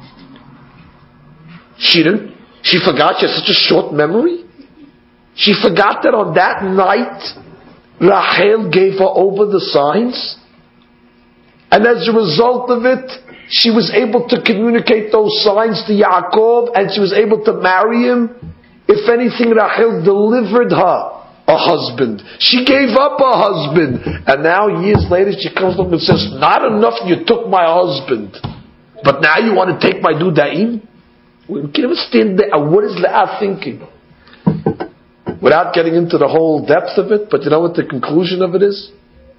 She didn't. She forgot she has such a short memory. She forgot that on that night, Rachel gave her over the signs. And as a result of it, she was able to communicate those signs to Yaakov, and she was able to marry him. If anything, Rachel delivered her a husband. She gave up her husband. And now, years later, she comes along and says, not enough you took my husband, but now you want to take my dudaim? We can understand that. What is Leah thinking? Without getting into the whole depth of it, but you know what the conclusion of it is?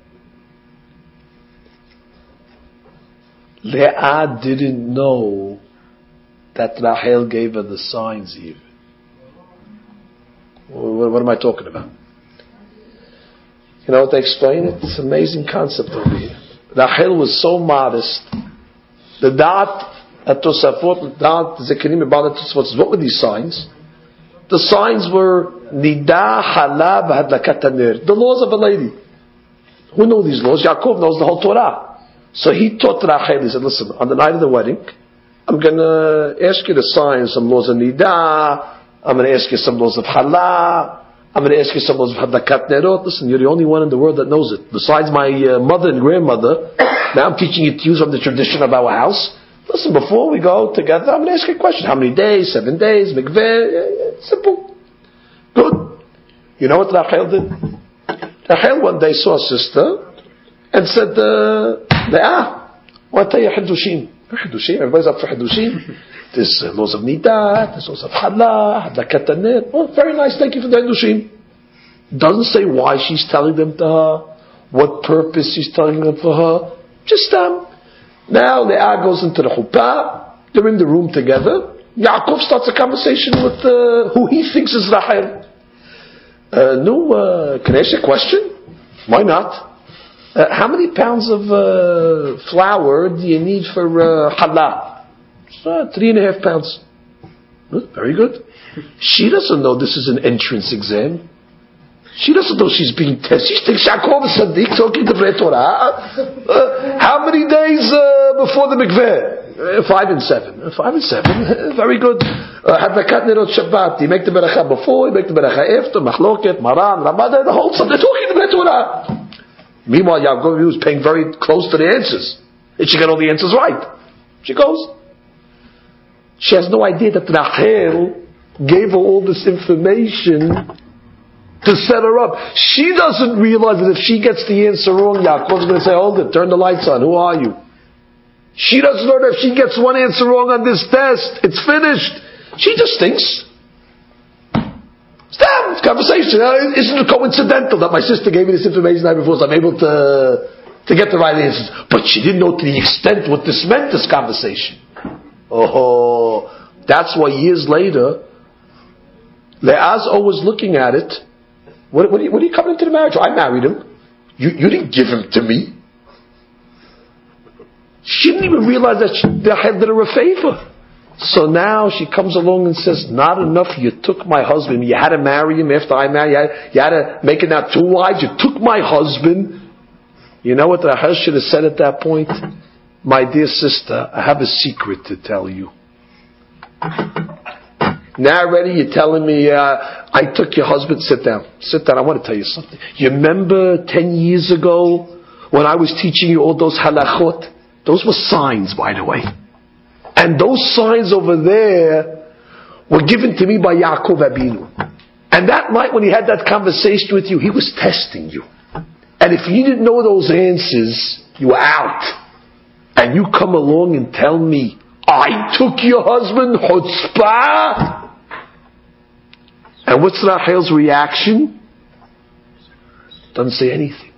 Leah didn't know that Rachel gave her the signs even. What, what am I talking about? You know what they explain it? It's an amazing concept over here. Rachel was so modest. The dot at Tosafot, the dot Zekinim about Tosafot. What were these signs? The signs were Nida, Halab, Hadlakat Tanir. The laws of a lady. Who know these laws? Yaakov knows the whole Torah. So he taught Rachel, he said, listen, on the night of the wedding, I'm going to ask you to sign some laws of Nida, I'm going to ask you some laws of Halab, I'm going to ask you some laws of Hadlakat Nerot. Listen, you're the only one in the world that knows it. Besides my uh, mother and grandmother, now I'm teaching you to use from the tradition of our house. Listen, before we go together, I'm going to ask you a question. How many days? Seven days? Mikveh? Simple. Good. You know what Rachel did? Rachel one day saw a sister and said, uh, Leah, what are your Hiddushim? Hiddushim? Everybody's up for Hiddushim. There's uh, laws of Nidah, there's laws of Halah, Hadlakat Tanir. Oh, very nice, thank you for the Hiddushim. Doesn't say why she's telling them to her, what purpose she's telling them for her. Just, um, Now Leah goes into the chuppah. They're in the room together. Yaakov starts a conversation with uh, who he thinks is Rachel. Uh, no, uh, can I ask you a question? Why not? Uh, how many pounds of uh, flour do you need for uh, challah? Uh, three and a half pounds. Good, very good. She doesn't know this is an entrance exam. She doesn't know she's being tested. She thinks Yaakov is Sadiq talking to Torah. Uh, how many days uh, before the mikveh? Uh, five and seven. Uh, five and seven. Very good. Hadlakat Nerot Shabbat. You make the beracha before, you make the beracha after. Machloket, Maran, Ramadan, the whole stuff. They're talking to Torah. Meanwhile, Yaakov was paying very close to the answers. And she got all the answers right. She goes. She has no idea that Rachel gave her all this information to set her up. She doesn't realize that if she gets the answer wrong, Yaakov's going to say, hold it, turn the lights on, who are you? She doesn't know that if she gets one answer wrong on this test, it's finished. She just thinks, stop, conversation. Uh, isn't it coincidental that my sister gave me this information the night before, so I'm able to, to get the right answers? But she didn't know to the extent what this meant, this conversation. Oh, that's why years later, Leah's always looking at it. What, what, are you, what are you coming into the marriage? I married him. You, you didn't give him to me. She didn't even realize that she had did her a favor. So now she comes along and says, not enough, you took my husband. You had to marry him after I married. You had, you had to make it now two wives. You took my husband. You know what Rachel should have said at that point? My dear sister, I have a secret to tell you. Now already you're telling me, uh, I took your husband. Sit down. Sit down. I want to tell you something. You remember ten years ago when I was teaching you all those halachot? Those were signs, by the way. And those signs over there were given to me by Yaakov Abinu. And that night when he had that conversation with you, he was testing you. And if you didn't know those answers, you were out. And you come along and tell me, I took your husband, chutzpah? And what's Rachel's reaction? Doesn't say anything.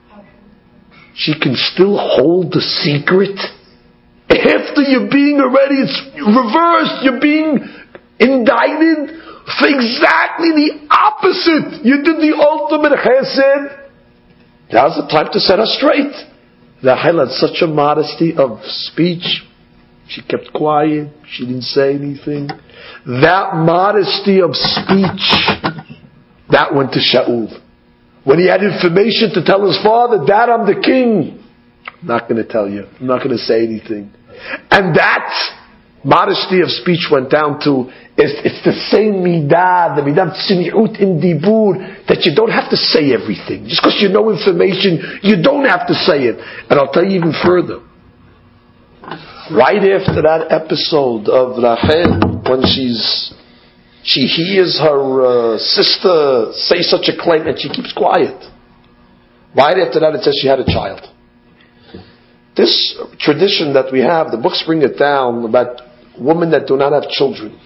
She can still hold the secret. After you're being already, it's reversed, you're being indicted for exactly the opposite. You did the ultimate chesed. Now's the time to set her straight. Rachel had such a modesty of speech. She kept quiet. She didn't say anything. That modesty of speech, that went to Shaul. When he had information to tell his father, Dad, I'm the king. I'm not going to tell you. I'm not going to say anything. And that modesty of speech went down to, it's, it's the same midah, the midah tzniut in dibur, that you don't have to say everything. Just because you know information, you don't have to say it. And I'll tell you even further. Right after that episode of Rachel, when she's she hears her uh, sister say such a claim and she keeps quiet. Right after that, it says she had a child. This tradition that we have, the books bring it down about women that do not have children.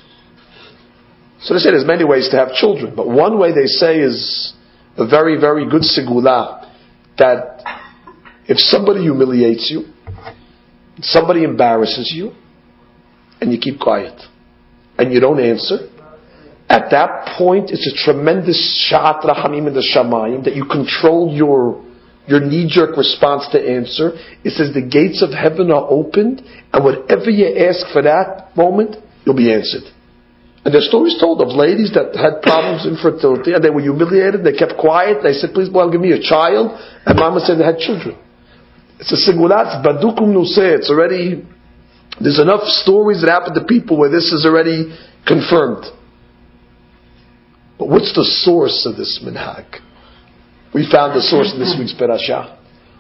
So they say there's many ways to have children, but one way they say is a very, very good segula, that if somebody humiliates you, somebody embarrasses you, and you keep quiet, and you don't answer, at that point it's a tremendous sha'at rachamim in the shamayim, that you control your your knee-jerk response to answer. It says the gates of heaven are opened, and whatever you ask for that moment, you'll be answered. And there's stories told of ladies that had problems in fertility, and they were humiliated, they kept quiet, they said, please, well, give me a child, and mama said they had children. It's a singulat, badukum nuseh, it's already, there's enough stories that happen to people where this is already confirmed. But what's the source of this minhag? We found the source in this week's parasha.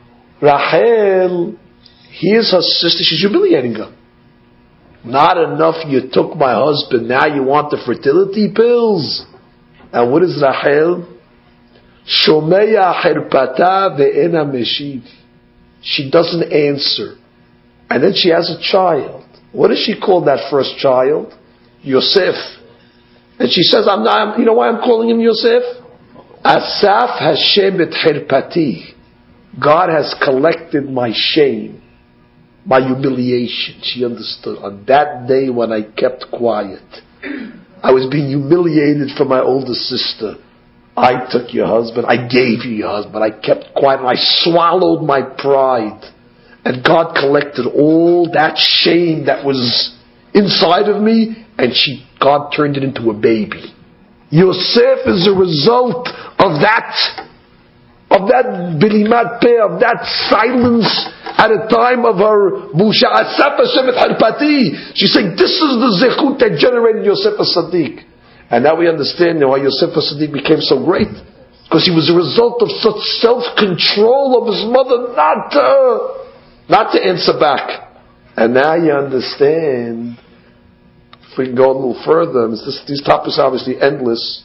Rachel hears her sister, she's humiliating her. Not enough you took my husband, now you want the fertility pills? And what is Rachel? Shomeya herpata ve'ena meshiv. She doesn't answer. And then she has a child. What does she call that first child? Yosef. And she says, I'm not, you know why I'm calling him Yosef? Asaf Hashem et herpati. God has collected my shame. my humiliation. She understood. On that day when I kept quiet, I was being humiliated from my older sister. I took your husband, I gave you your husband, I kept quiet, and I swallowed my pride. And God collected all that shame that was inside of me, and she, God turned it into a baby. Yosef is a result of that, of that bilimat peh, of that silence at a time of her busha. Asaf Hashem et harpati. She's saying, this is the zechut that generated Yosef as-Sadiq. And now we understand why Yosef as-Sadiq became so great. Because he was a result of such self-control of his mother not to, not to answer back. And now you understand, if we can go a little further, this, these topics are obviously endless.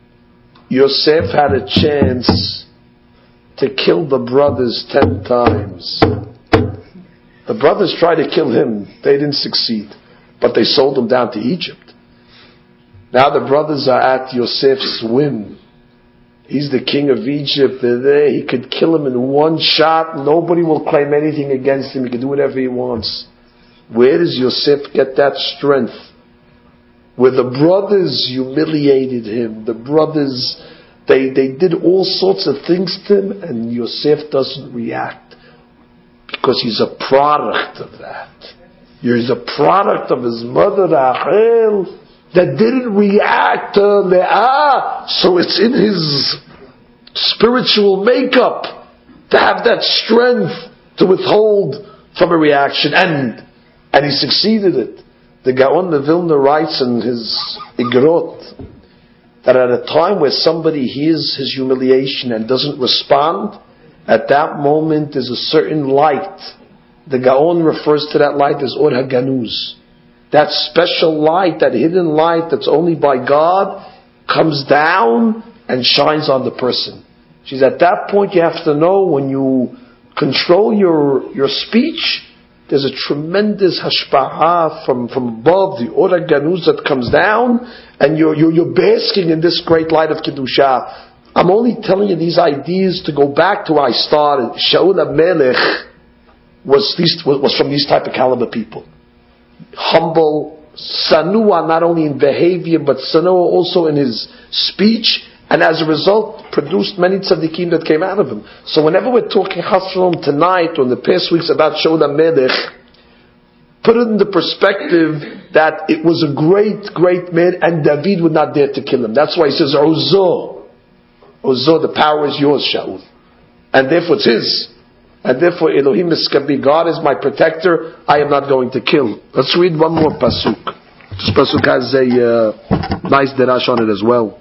Yosef had a chance to kill the brothers ten times. The brothers tried to kill him. They didn't succeed. But they sold him down to Egypt. Now the brothers are at Yosef's whim. He's the king of Egypt. He could kill him in one shot. Nobody will claim anything against him. He can do whatever he wants. Where does Yosef get that strength? Where the brothers humiliated him. The brothers, they, they did all sorts of things to him, and Yosef doesn't react. Because he's a product of that. He's a product of his mother, Rachel, that didn't react to Leah. So it's in his spiritual makeup to have that strength to withhold from a reaction. And and he succeeded it. The Gaon of Vilna writes in his Igrot that at a time where somebody hears his humiliation and doesn't respond, at that moment there's a certain light. The Gaon refers to that light as Or HaGanuz. That special light, that hidden light that's only by God, comes down and shines on the person. She's at that point you have to know when you control your your speech, there's a tremendous hashpa'ah from, from above, the Or HaGanuz that comes down, and you're, you're, you're basking in this great light of Kedusha. I'm only telling you these ideas to go back to where I started. Shaul HaMelech was, these, was from these type of caliber people. Humble, sanua not only in behavior, but sanua also in his speech, and as a result produced many tzaddikim that came out of him. So whenever we're talking Chassidus tonight or in the past weeks about Shaul HaMelech, put it in the perspective that it was a great, great man, and David would not dare to kill him. That's why he says, Ozo, Ozo, the power is yours, Shaul, and therefore it's his. And therefore Elohim Miskabi, God is my protector, I am not going to kill. Let's read one more pasuk. This pasuk has a uh, nice derash on it as well.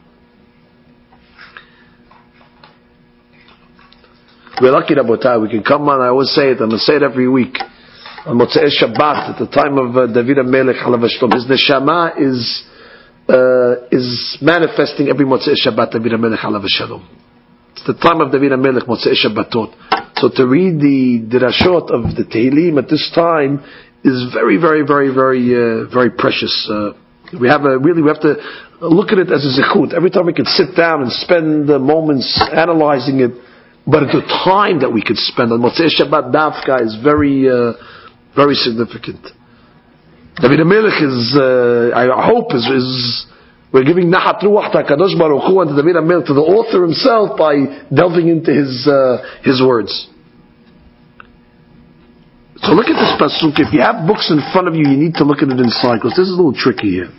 We're lucky, Rabotai, we can come on, I always say it, I'm going to say it every week. On Motzei Shabbat, at the time of uh, David HaMelech, Halav Shalom, his neshama is, uh, is manifesting every Motzei Shabbat, David HaMelech, Halav Shalom. It's the time of David HaMelech, Motzei Shabbatot. So to read the Dirashot of the Tehillim at this time is very, very, very, very, uh, very precious. Uh, we have a, really, we have to look at it as a zechut. Every time we can sit down and spend the moments analyzing it, but at the time that we could spend on Motzei Shabbat Davka is very, uh, very significant. David HaMelech is, uh, I hope, is, is we're giving Nahat Ruach HaKadosh Baruch Hu and to David HaMelech, to the author himself, by delving into his uh, his words. So look at this pasuk. If you have books in front of you, you need to look at it inside, because this is a little tricky here.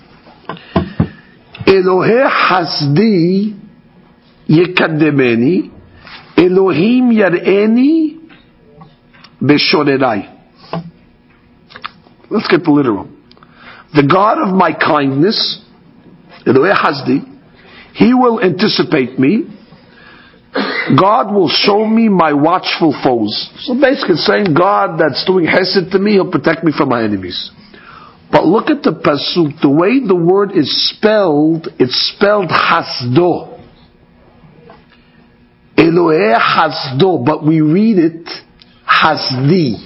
Elohei Hasdi Yekademeni Elohim Yar'eni Beshorerai. Let's get the literal. The God of my kindness, Elohei Hasdi, He will anticipate me. God will show me my watchful foes. So basically saying God that's doing hesed to me, He'll protect me from my enemies. But look at the pasuk, the way the word is spelled, it's spelled Hasdo. Elohei Hasdo, but we read it Hasdi.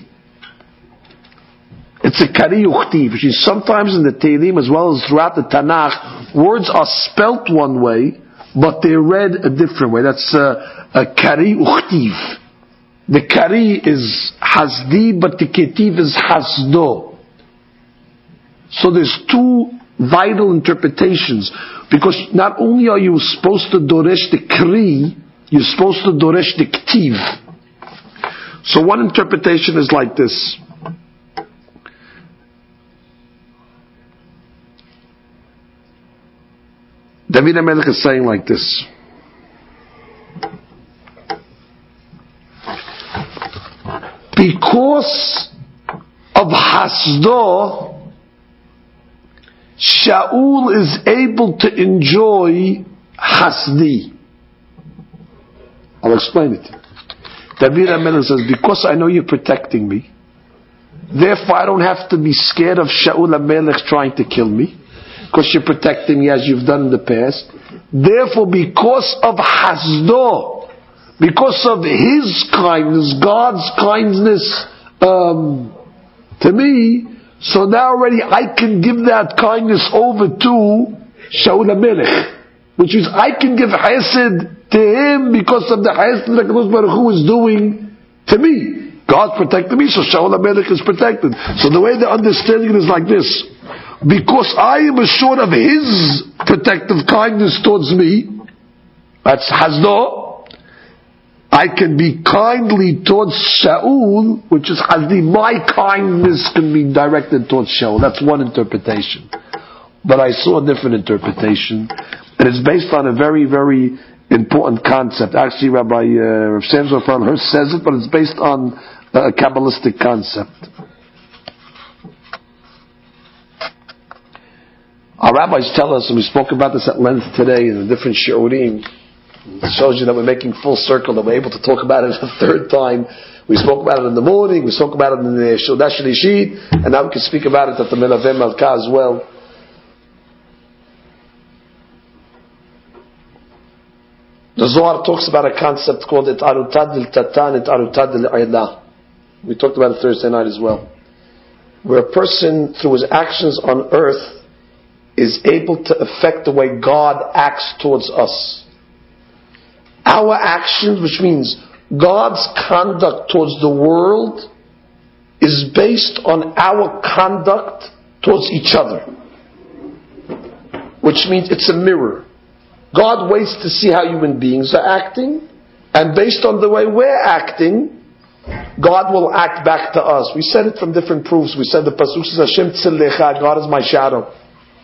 It's a kari uchtiv, which is sometimes in the Tehillim as well as throughout the Tanakh, words are spelt one way, but they're read a different way. That's a, a kari uchtiv. The kari is Hasdi, but the ketiv is Hasdo. So there's two vital interpretations, because not only are you supposed to doresh the kri, you're supposed to doresh the ktiv. So one interpretation is like this. David HaMelech is saying like this. Because of Hasdo, Shaul is able to enjoy Hasdi. I'll explain it. David HaMelech says, because I know you're protecting me, therefore I don't have to be scared of Shaul HaMelech trying to kill me, because you're protecting me as you've done in the past. Therefore, because of Hasdo, because of his kindness, God's kindness um, to me, so now already I can give that kindness over to Shaul HaMelech, which means I can give Hesed to him because of the Hesed that HaKadosh Baruch Hu is doing to me. God protected me, so Shaul HaMelech is protected. So the way they're understanding it is like this. Because I am assured of his protective kindness towards me, that's Hasdo, I can be kindly towards Shaul, which is Hasdi. My kindness can be directed towards Shaul. That's one interpretation. But I saw a different interpretation, and it's based on a very, very important concept. Actually, Rabbi uh, Rav Samson Farnhurst says it, but it's based on a Kabbalistic concept. Our rabbis tell us, and we spoke about this at length today in the different shiurim, it shows you that we're making full circle, that we're able to talk about it a third time. We spoke about it in the morning, we spoke about it in the Shodah Shlishit, and now we can speak about it at the Melaveh Malkah as well. The Zohar talks about a concept called It'arutad il-Tatan, It'arutad il-Ayla. We talked about it Thursday night as well. Where a person, through his actions on earth, is able to affect the way God acts towards us. Our actions, which means God's conduct towards the world, is based on our conduct towards each other. Which means it's a mirror. God waits to see how human beings are acting, and based on the way we're acting, God will act back to us. We said it from different proofs. We said the pasuk says, Hashem tzelecha, God is my shadow.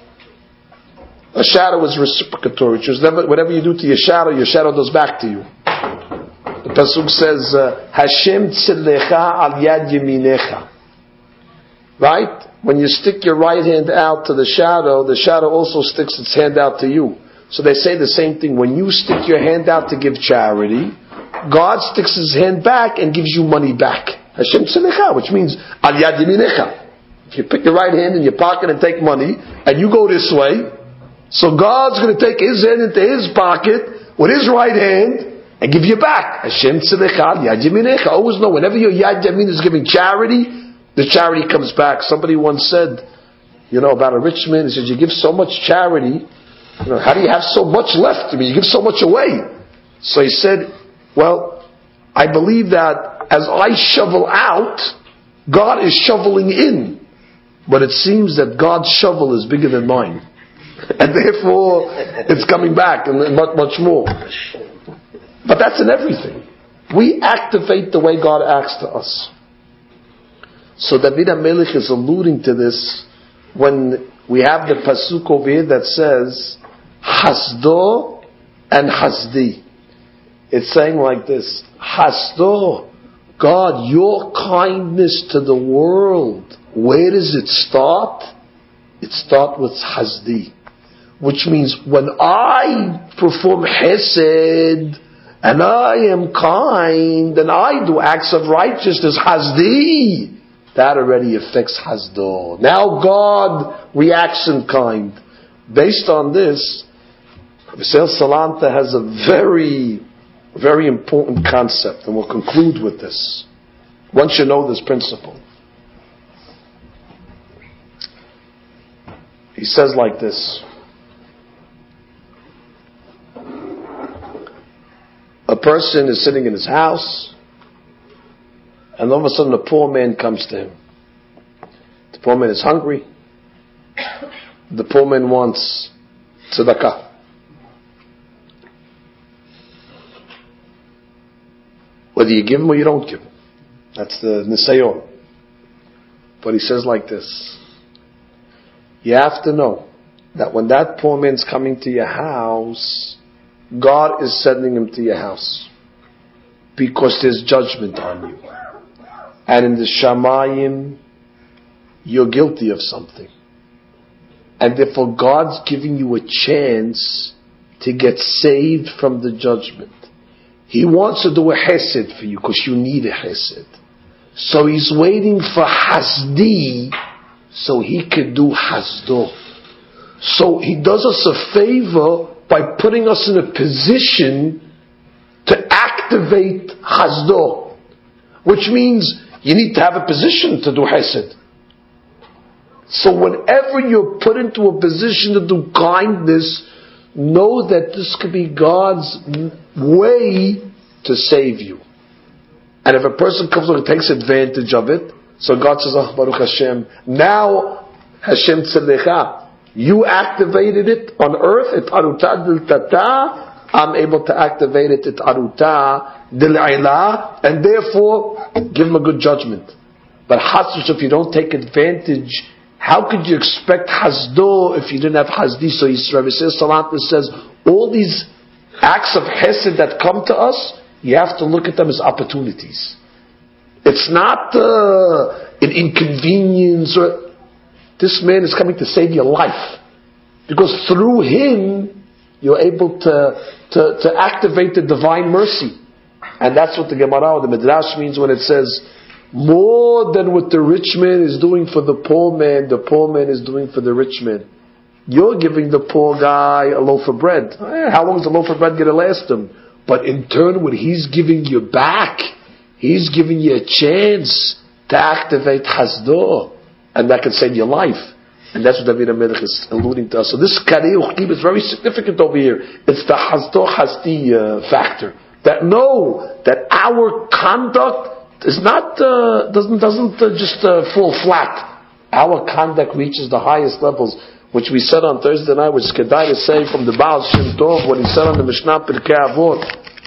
A shadow is reciprocatory, which is never, whatever you do to your shadow, your shadow does back to you. The pasuk says, Hashem tzelecha al yad yeminecha. Right? When you stick your right hand out to the shadow, the shadow also sticks its hand out to you. So they say the same thing. When you stick your hand out to give charity, God sticks his hand back and gives you money back. Hashem tzelecha, which means al yad yeminecha. If you put your right hand in your pocket and take money, and you go this way, so God's going to take his hand into his pocket with his right hand and give you back. Hashem tzelecha al yad yeminecha. Always know, whenever your yad yamin is giving charity, the charity comes back. Somebody once said, you know, about a rich man, he said, you give so much charity, you know, how do you have so much left? I mean, you give so much away. So he said, well, I believe that as I shovel out, God is shoveling in. But it seems that God's shovel is bigger than mine. And therefore, it's coming back and much, much more. But that's in everything. We activate the way God acts to us. So David HaMelech is alluding to this when we have the pasuk over here that says, Hasdo and Hasdi. It's saying like this, Hasdo, God, your kindness to the world, where does it start? It starts with Hasdi. Which means when I perform Hesed, and I am kind, and I do acts of righteousness, Hasdi, that already affects Hasdo. Now God reacts in kind. Based on this, Visel Salanta has a very, very important concept, and we'll conclude with this. Once you know this principle. He says like this. A person is sitting in his house, And all of a sudden, a poor man comes to him. The poor man is hungry. The poor man wants tzedakah. Whether you give him or you don't give him. That's the nisayon. But he says like this. You have to know that when that poor man's coming to your house, God is sending him to your house. Because there's judgment on you. And in the Shamayim, you're guilty of something. And therefore God's giving you a chance to get saved from the judgment. He wants to do a chesed for you because you need a chesed. So He's waiting for hasdi so He could do hasdo. So He does us a favor by putting us in a position to activate hasdo. Which means you need to have a position to do chesed. So whenever you're put into a position to do kindness, know that this could be God's way to save you. And if a person comes along and takes advantage of it, so God says, oh, Baruch Hashem, now Hashem Tzelecha, you activated it on earth, et aruta dil tata, I'm able to activate it, et aruta dil ila, and therefore, give him a good judgment. But hasdush, if you don't take advantage, how could you expect hasdo if you didn't have hasdi? So Yisrael says, all these acts of chesed that come to us, you have to look at them as opportunities. It's not uh, an inconvenience. Or this man is coming to save your life. Because through him, you're able to, to, to activate the divine mercy. And that's what the Gemara or the Midrash means when it says, more than what the rich man is doing for the poor man, the poor man is doing for the rich man. You're giving the poor guy a loaf of bread. How long is the loaf of bread going to last him? But in turn, what he's giving you back, he's giving you a chance to activate hasdo. And that can save your life. And that's what David HaMelech is alluding to us. So this karei uchkim is very significant over here. It's the hasdo hasdi uh, factor. That know that our conduct is not, uh, doesn't, doesn't uh, just uh, fall flat. Our conduct reaches the highest levels, which we said on Thursday night, which Kedai to say from the Baal Shem Tov, what he said on the Mishnah Pirkei Avot.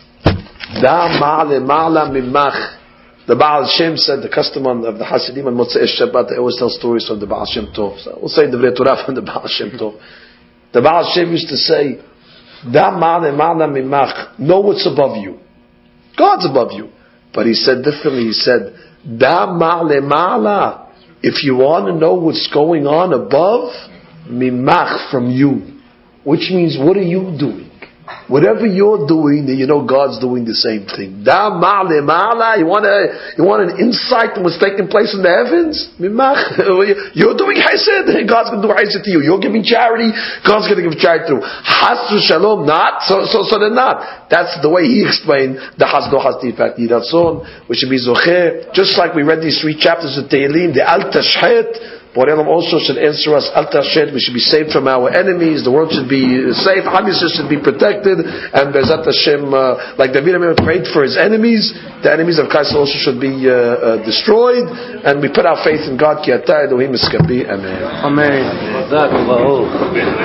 Da ma'ale ma'ala mimach. The Baal Shem said, the custom of the Hasidim and Motzei Shabbat, they always tell stories from the Baal Shem Tov. So we'll say the Divrei Torah from the Baal Shem Tov. The Baal Shem used to say, Da ma'ale ma'ala mimach. Know what's above you. God's above you. But he said differently, he said, Da ma'ale ma'ala. If you want to know what's going on above, mimach, from you. Which means, what are you doing? Whatever you're doing, you know God's doing the same thing. Da ma'ale ma'ala. You want a, you want an insight on what's taking place in the heavens? Mimach. You're doing chesed, God's going to do chesed to you. You're giving charity, God's going to give charity through. Hasdu shalom, not. So, so, so they're not. That's the way he explained the hasdo hasdi fact. Yiratzon, which should be zocher. Just like we read these three chapters of Tehillim, the al tashhet. Borelam also should answer us, Al Tashed, we should be saved from our enemies, the world should be safe, Am Yisrael should be protected, and Be'ezat Hashem, uh, like David HaMelech prayed for his enemies, the enemies of Christ also should be uh, uh, destroyed, and we put our faith in God, Ki Atah Elohim Eskapi, Amen. Amen.